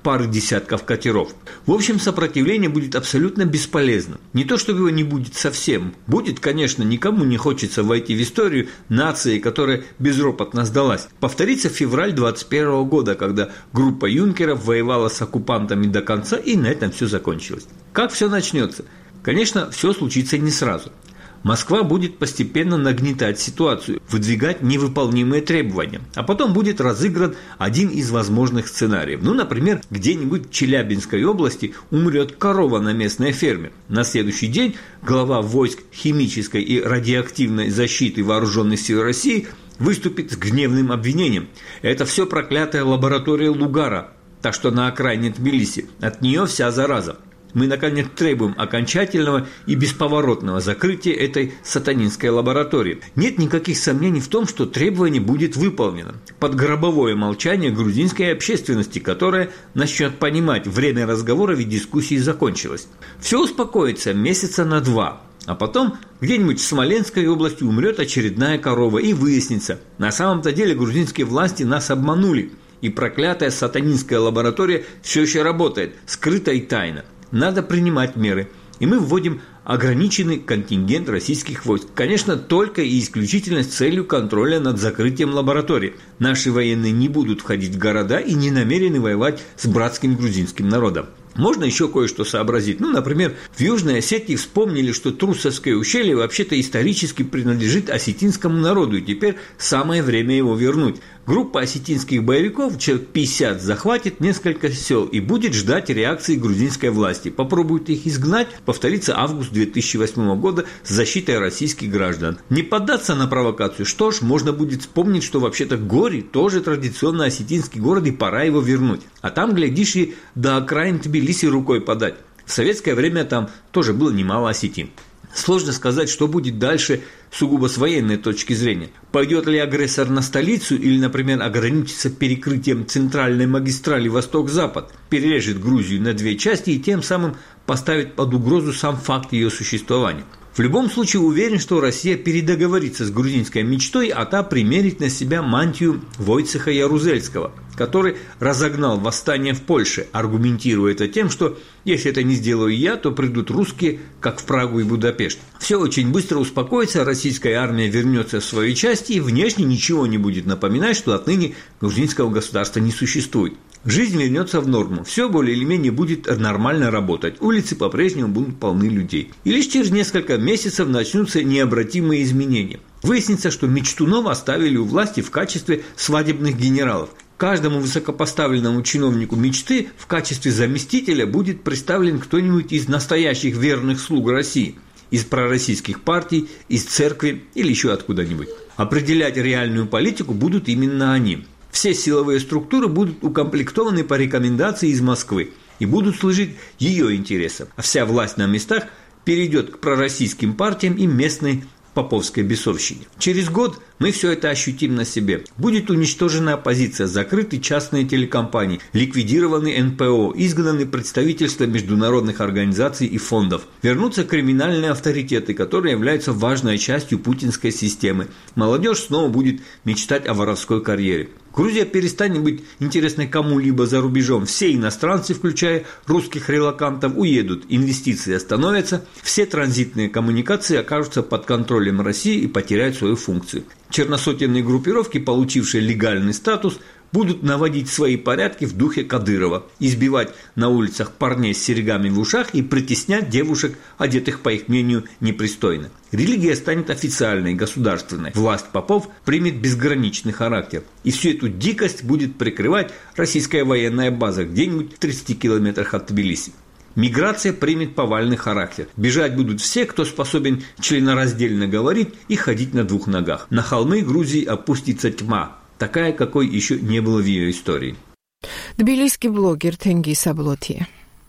пары десятков катеров. В общем, сопротивление будет абсолютно бесполезно. Не то, чтобы его не будет совсем. Будет, конечно, никому не хочется войти в историю нации, которая безропотно сдалась. Повторится февраль двадцать первого года, когда группа юнкеров воевала с оккупантами до конца, и на этом все закончилось. Как все начнется? Конечно, все случится не сразу. Москва будет постепенно нагнетать ситуацию, выдвигать невыполнимые требования, а потом будет разыгран один из возможных сценариев. Ну, например, где-нибудь в Челябинской области умрет корова на местной ферме. На следующий день глава войск химической и радиоактивной защиты Вооруженных сил России выступит с гневным обвинением. Это все проклятая лаборатория Лугара, так что на окраине Тбилиси. От нее вся зараза. Мы, наконец, требуем окончательного и бесповоротного закрытия этой сатанинской лаборатории. Нет никаких сомнений в том, что требование будет выполнено. Под гробовое молчание грузинской общественности, которая начнет понимать, время разговоров и дискуссий закончилось. Все успокоится месяца на два. А потом где-нибудь в Смоленской области умрет очередная корова, и выяснится, на самом-то деле грузинские власти нас обманули. И проклятая сатанинская лаборатория все еще работает, скрыто и тайно. Надо принимать меры, и мы вводим ограниченный контингент российских войск. Конечно, только и исключительно с целью контроля над закрытием лаборатории. Наши военные не будут входить в города и не намерены воевать с братским грузинским народом. Можно еще кое-что сообразить. Ну, например, в Южной Осетии вспомнили, что Трусовское ущелье вообще-то исторически принадлежит осетинскому народу, и теперь самое время его вернуть. Группа осетинских боевиков, человек пятьдесят, захватит несколько сел и будет ждать реакции грузинской власти. Попробует их изгнать, повторится август две тысячи восьмого года с защитой российских граждан. Не поддаться на провокацию, что ж, можно будет вспомнить, что вообще-то Гори тоже традиционно осетинский город, и пора его вернуть. А там, глядишь, и до окраин Тбилиси рукой подать. В советское время там тоже было немало осетин. Сложно сказать, что будет дальше сугубо с военной точки зрения. Пойдет ли агрессор на столицу или, например, ограничится перекрытием центральной магистрали Восток-Запад, перережет Грузию на две части и тем самым поставит под угрозу сам факт ее существования. В любом случае уверен, что Россия передоговорится с грузинской мечтой, а та примерит на себя мантию Войцеха Ярузельского, который разогнал восстание в Польше, аргументируя это тем, что если это не сделаю я, то придут русские, как в Прагу и Будапешт. Все очень быстро успокоится, российская армия вернется в свои части, и внешне ничего не будет напоминать, что отныне грузинского государства не существует. Жизнь вернется в норму, все более или менее будет нормально работать, улицы по-прежнему будут полны людей. И лишь через несколько месяцев начнутся необратимые изменения. Выяснится, что Мечтунова оставили у власти в качестве свадебных генералов. Каждому высокопоставленному чиновнику мечты в качестве заместителя будет представлен кто-нибудь из настоящих верных слуг России, из пророссийских партий, из церкви или еще откуда-нибудь. Определять реальную политику будут именно они. Все силовые структуры будут укомплектованы по рекомендации из Москвы и будут служить ее интересам, а вся власть на местах перейдет к пророссийским партиям и местной поповской бесовщине. Через год мы все это ощутим на себе. Будет уничтожена оппозиция, закрыты частные телекомпании, ликвидированы эн пэ о, изгнаны представительства международных организаций и фондов. Вернутся криминальные авторитеты, которые являются важной частью путинской системы. Молодежь снова будет мечтать о воровской карьере. Грузия перестанет быть интересной кому-либо за рубежом. Все иностранцы, включая русских релокантов, уедут, инвестиции остановятся, все транзитные коммуникации окажутся под контролем России и потеряют свою функцию. Черносотенные группировки, получившие легальный статус, будут наводить свои порядки в духе Кадырова, избивать на улицах парней с серьгами в ушах и притеснять девушек, одетых, по их мнению, непристойно. Религия станет официальной, государственной. Власть попов примет безграничный характер. И всю эту дикость будет прикрывать российская военная база где-нибудь в тридцати километрах от Тбилиси. Миграция примет повальный характер. Бежать будут все, кто способен членораздельно говорить и ходить на двух ногах. На холмы Грузии опустится тьма, такая, какой еще не было в ее истории. Тбилисский блогер Тенгиз Аблотье.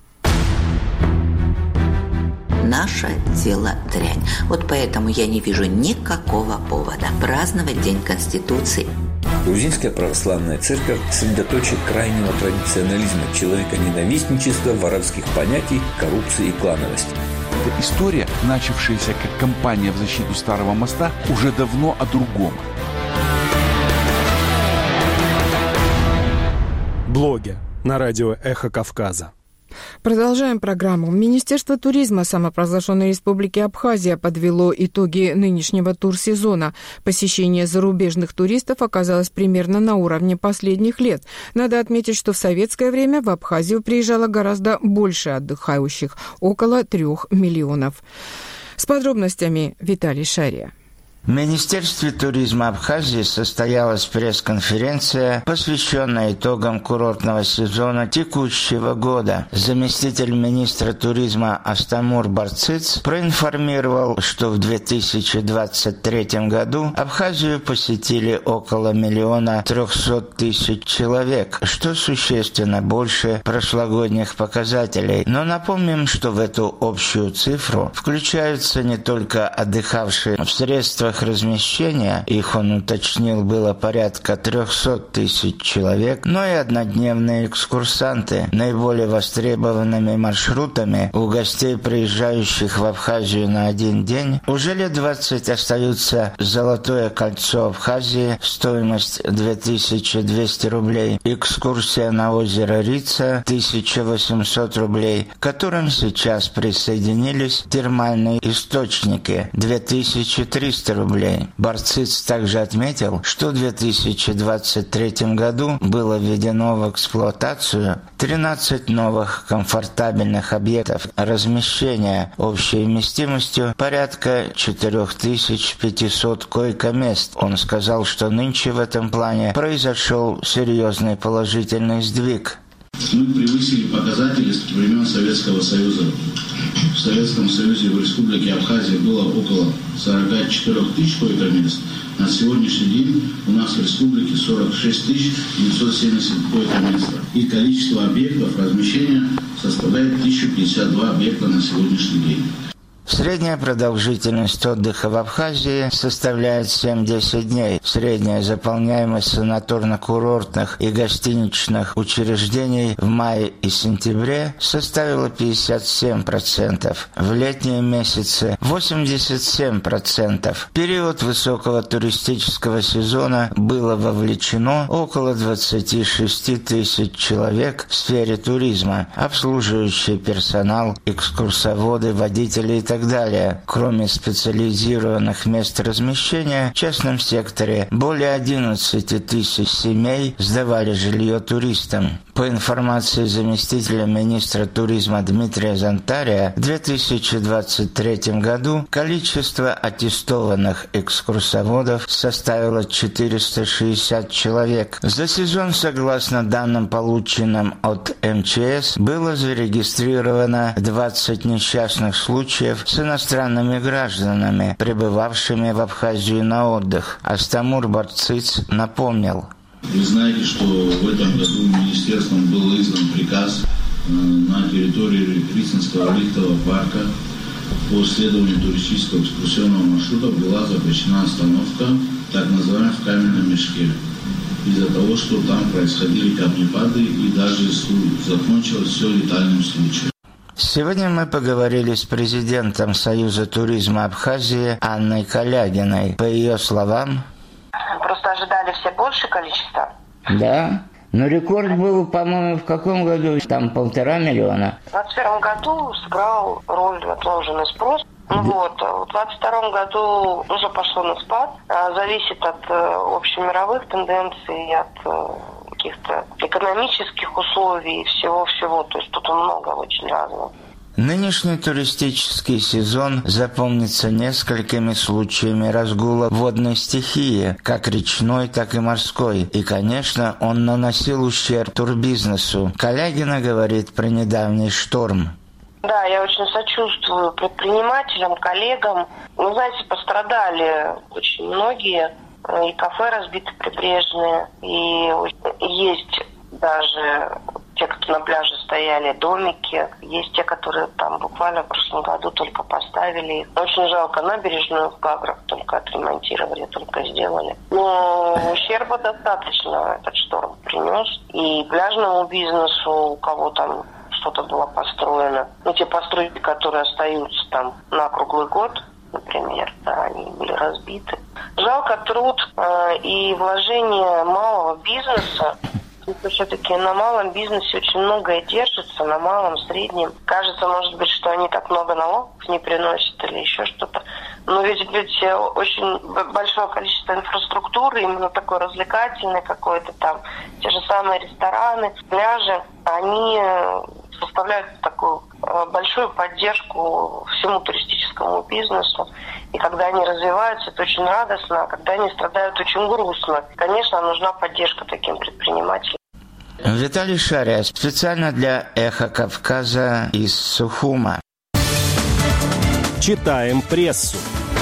Наше дело дрянь. Вот поэтому я не вижу никакого повода праздновать День Конституции. Грузинская православная церковь – средоточие крайнего традиционализма, человеконенавистничества, воровских понятий, коррупции и клановости. Эта история, начавшаяся как кампания в защиту Старого моста, уже давно о другом. Блоги. на радио «Эхо Кавказа». Продолжаем программу. Министерство туризма самопровозглашенной Республики Абхазия подвело итоги нынешнего турсезона. Посещение зарубежных туристов оказалось примерно на уровне последних лет. Надо отметить, что в советское время в Абхазию приезжало гораздо больше отдыхающих – около трех миллионов. С подробностями Виталий Шария. В Министерстве туризма Абхазии состоялась пресс-конференция, посвященная итогам курортного сезона текущего года. Заместитель министра туризма Астамур Барциц проинформировал, что в две тысячи двадцать третьем году Абхазию посетили около миллиона трехсот тысяч человек, что существенно больше прошлогодних показателей. Но напомним, что в эту общую цифру включаются не только отдыхавшие в средствах размещения, их он уточнил, было порядка трехсот тысяч человек, но и однодневные экскурсанты. Наиболее востребованными маршрутами у гостей, приезжающих в Абхазию на один день, уже лет двадцать остаются «Золотое кольцо Абхазии», стоимость две тысячи двести рублей, экскурсия на озеро Рица тысяча восемьсот рублей, к которым сейчас присоединились термальные источники две тысячи триста рублей. Барциц также отметил, что в две тысячи двадцать третьем году было введено в эксплуатацию тринадцать новых комфортабельных объектов размещения общей вместимостью порядка четыре тысячи пятьсот койко-мест. Он сказал, что нынче в этом плане произошел серьезный положительный сдвиг. Мы превысили показатели с времен Советского Союза. В Советском Союзе в Республике Абхазия было около сорок четыре тысяч койко-мест. На сегодняшний день у нас в республике сорок шесть тысяч девятьсот семьдесят койко-мест. И количество объектов размещения составляет тысяча пятьдесят два объекта на сегодняшний день. Средняя продолжительность отдыха в Абхазии составляет семь-десять дней. Средняя заполняемость санаторно-курортных и гостиничных учреждений в мае и сентябре составила пятьдесят семь процентов. В летние месяцы восемьдесят семь процентов. В период высокого туристического сезона было вовлечено около двадцать шесть тысяч человек в сфере туризма, обслуживающий персонал, экскурсоводы, водители и так далее. так далее. Кроме специализированных мест размещения, в частном секторе более одиннадцати тысяч семей сдавали жилье туристам. По информации заместителя министра туризма Дмитрия Зантария, в две тысячи двадцать третьем году количество аттестованных экскурсоводов составило четыреста шестьдесят человек. За сезон, согласно данным, полученным от эм че эс, было зарегистрировано двадцать несчастных случаев с иностранными гражданами, прибывавшими в Абхазию на отдых. Астамур Барциц напомнил. Вы знаете, что в этом году министерством был издан приказ на территории Рицинского лифтового парка по исследованию туристического экскурсионного маршрута была запрещена остановка, так называемая, в каменном мешке. Из-за того, что там происходили камнепады и даже закончилось все летальным случаем. Сегодня мы поговорили с президентом Союза туризма Абхазии Анной Калягиной. По ее словам... Просто ожидали все большее количество. Да, но рекорд был, по-моему, в каком году? Там полтора миллиона. В двадцать первом году сыграл роль отложенный спрос. Ну вот, в двадцать втором году уже пошло на спад. Зависит от общемировых тенденций, от каких-то экономических условий и всего-всего. То есть тут много очень разного. Нынешний туристический сезон запомнится несколькими случаями разгула водной стихии, как речной, так и морской. И, конечно, он наносил ущерб турбизнесу. Калягина говорит про недавний шторм. Да, я очень сочувствую предпринимателям, коллегам. Ну, знаете, пострадали очень многие. И кафе разбиты прибрежные, и есть даже те, кто на пляже стояли, домики. Есть те, которые там буквально в прошлом году только поставили их. Очень жалко, набережную в Гаграх только отремонтировали, только сделали. Но ущерба достаточно этот шторм принес. И пляжному бизнесу, у кого там что-то было построено. Ну, те постройки, которые остаются там на круглый год, например, да, они были разбиты. Жалко труд э, и вложение малого бизнеса Все-таки на малом бизнесе очень многое держится, на малом, среднем. Кажется, может быть, что они так много налогов не приносят или еще что-то. Но ведь, ведь очень большое количество инфраструктуры, именно такой развлекательной какой-то там, те же самые рестораны, пляжи, они составляют такую большую поддержку всему туристическому бизнесу. И когда они развиваются, это очень радостно, а когда они страдают, очень грустно. Конечно, нужна поддержка таким предпринимателям. Виталий Шария, специально для «Эхо Кавказа» из Сухума. Читаем прессу.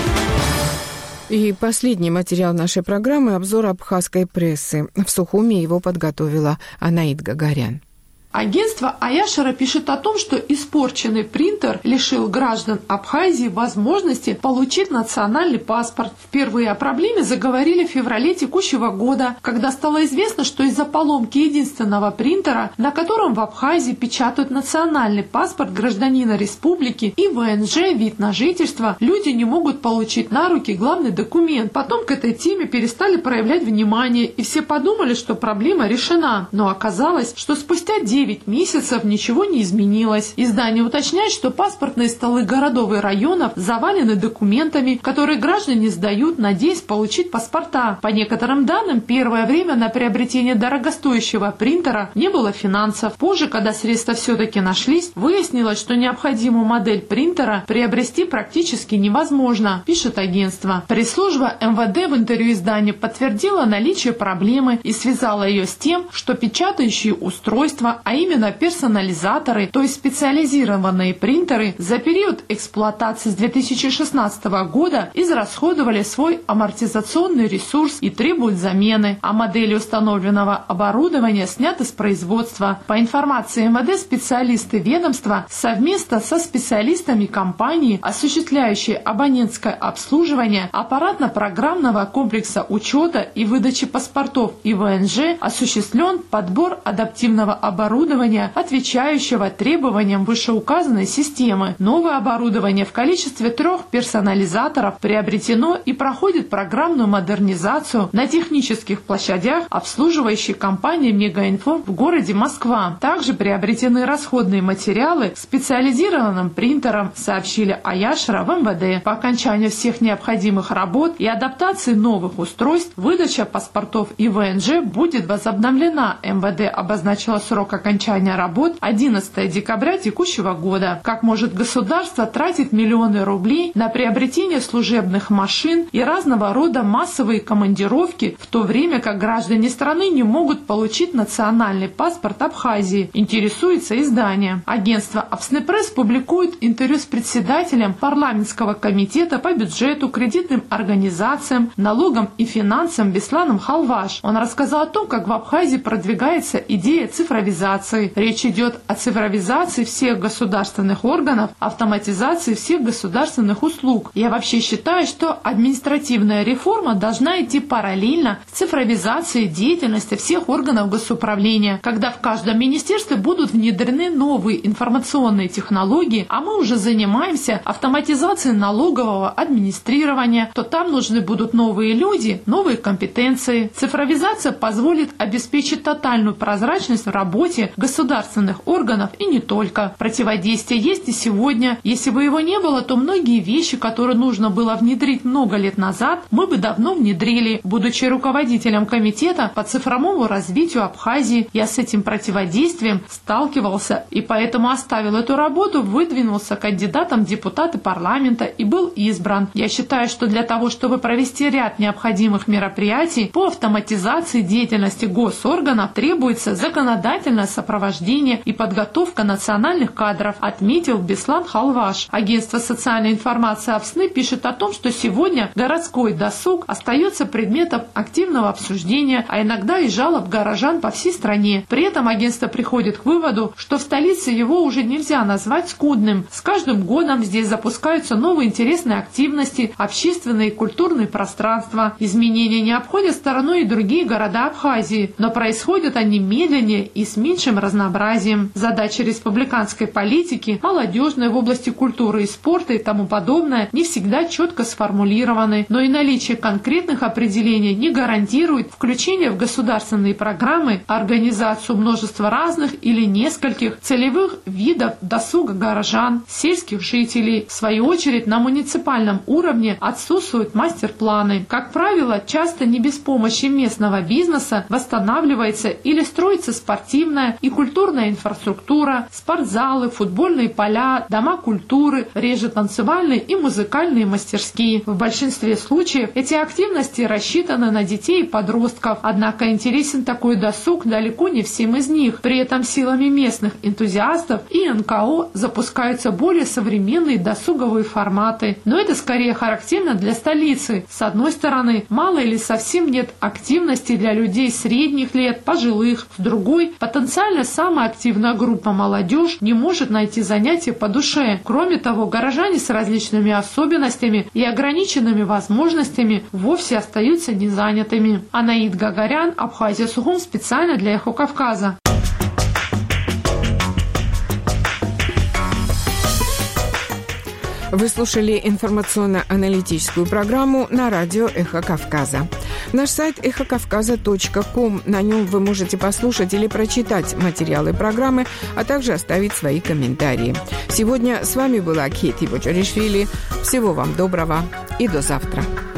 И последний материал нашей программы – обзор абхазской прессы. В Сухуме его подготовила Анаит Гагарян. Агентство Аяшара пишет о том, что испорченный принтер лишил граждан Абхазии возможности получить национальный паспорт. Впервые о проблеме заговорили в феврале текущего года, когда стало известно, что из-за поломки единственного принтера, на котором в Абхазии печатают национальный паспорт гражданина республики и вэ эн жэ, вид на жительство, люди не могут получить на руки главный документ. Потом к этой теме перестали проявлять внимание, и все подумали, что проблема решена. Но оказалось, что спустя девять месяцев ничего не изменилось. Издание уточняет, что паспортные столы городов и районов завалены документами, которые граждане сдают, надеясь получить паспорта. По некоторым данным, первое время на приобретение дорогостоящего принтера не было финансов. Позже, когда средства все-таки нашлись, выяснилось, что необходимую модель принтера приобрести практически невозможно, пишет агентство. Пресс-служба эм вэ дэ в интервью изданию подтвердила наличие проблемы и связала ее с тем, что печатающие устройства, а именно персонализаторы, то есть специализированные принтеры, за период эксплуатации с две тысячи шестнадцатого года израсходовали свой амортизационный ресурс и требуют замены, а модели установленного оборудования сняты с производства. По информации эм вэ дэ, специалисты ведомства совместно со специалистами компании, осуществляющей абонентское обслуживание аппаратно-программного комплекса учета и выдачи паспортов и вэ эн жэ, осуществлен подбор адаптивного оборудования, отвечающего требованиям вышеуказанной системы. Новое оборудование в количестве трех персонализаторов приобретено и проходит программную модернизацию на технических площадях, обслуживающей компании Мегаинфо в городе Москва. Также приобретены расходные материалы к специализированным принтерам, сообщили Аяшара в эм вэ дэ. По окончанию всех необходимых работ и адаптации новых устройств, выдача паспортов и вэ эн жэ будет возобновлена. эм вэ дэ обозначила срок окончания работ одиннадцатого декабря текущего года. Как может государство тратить миллионы рублей на приобретение служебных машин и разного рода массовые командировки, в то время как граждане страны не могут получить национальный паспорт Абхазии, интересуется издание. Агентство Абснепресс публикует интервью с председателем парламентского комитета по бюджету, кредитным организациям, налогам и финансам Бесланом Халваш. Он рассказал о том, как в Абхазии продвигается идея цифровизации. Речь идет о цифровизации всех государственных органов, автоматизации всех государственных услуг. Я вообще считаю, что административная реформа должна идти параллельно с цифровизацией деятельности всех органов госуправления, когда в каждом министерстве будут внедрены новые информационные технологии, а мы уже занимаемся автоматизацией налогового администрирования, то там нужны будут новые люди, новые компетенции. Цифровизация позволит обеспечить тотальную прозрачность в работе государственных органов и не только. Противодействие есть и сегодня. Если бы его не было, то многие вещи, которые нужно было внедрить много лет назад, мы бы давно внедрили. Будучи руководителем комитета по цифровому развитию Абхазии, я с этим противодействием сталкивался и поэтому оставил эту работу, выдвинулся кандидатом в депутаты парламента и был избран. Я считаю, что для того, чтобы провести ряд необходимых мероприятий по автоматизации деятельности госорганов, требуется законодательное сопровождение и подготовка национальных кадров, отметил Беслан Халваш. Агентство социальной информации АБСНы пишет о том, что сегодня городской досуг остается предметом активного обсуждения, а иногда и жалоб горожан по всей стране. При этом агентство приходит к выводу, что в столице его уже нельзя назвать скудным. С каждым годом здесь запускаются новые интересные активности, общественные и культурные пространства. Изменения не обходят стороной и другие города Абхазии, но происходят они медленнее и с меньшей наибольшим разнообразием. Задачи республиканской политики, молодежной в области культуры и спорта и тому подобное не всегда четко сформулированы, но и наличие конкретных определений не гарантирует включение в государственные программы организацию множества разных или нескольких целевых видов досуга горожан, сельских жителей. В свою очередь, на муниципальном уровне отсутствуют мастер-планы. Как правило, часто не без помощи местного бизнеса восстанавливается или строится спортивная и культурная инфраструктура, спортзалы, футбольные поля, дома культуры, реже танцевальные и музыкальные мастерские. В большинстве случаев эти активности рассчитаны на детей и подростков, однако интересен такой досуг далеко не всем из них. При этом силами местных энтузиастов и эн ка о запускаются более современные досуговые форматы. Но это скорее характерно для столицы. С одной стороны, мало или совсем нет активности для людей средних лет, пожилых. С другой, потенциально самая активная группа молодежь не может найти занятия по душе. Кроме того, горожане с различными особенностями и ограниченными возможностями вовсе остаются незанятыми. Анаид Гагарян, Абхазия Сухум, специально для Эхо Кавказа. Вы слушали информационно-аналитическую программу на радио «Эхо Кавказа». Наш сайт эхо кавказа точка ком. На нем вы можете послушать или прочитать материалы программы, а также оставить свои комментарии. Сегодня с вами была Кейти Бочаришвили. Всего вам доброго и до завтра.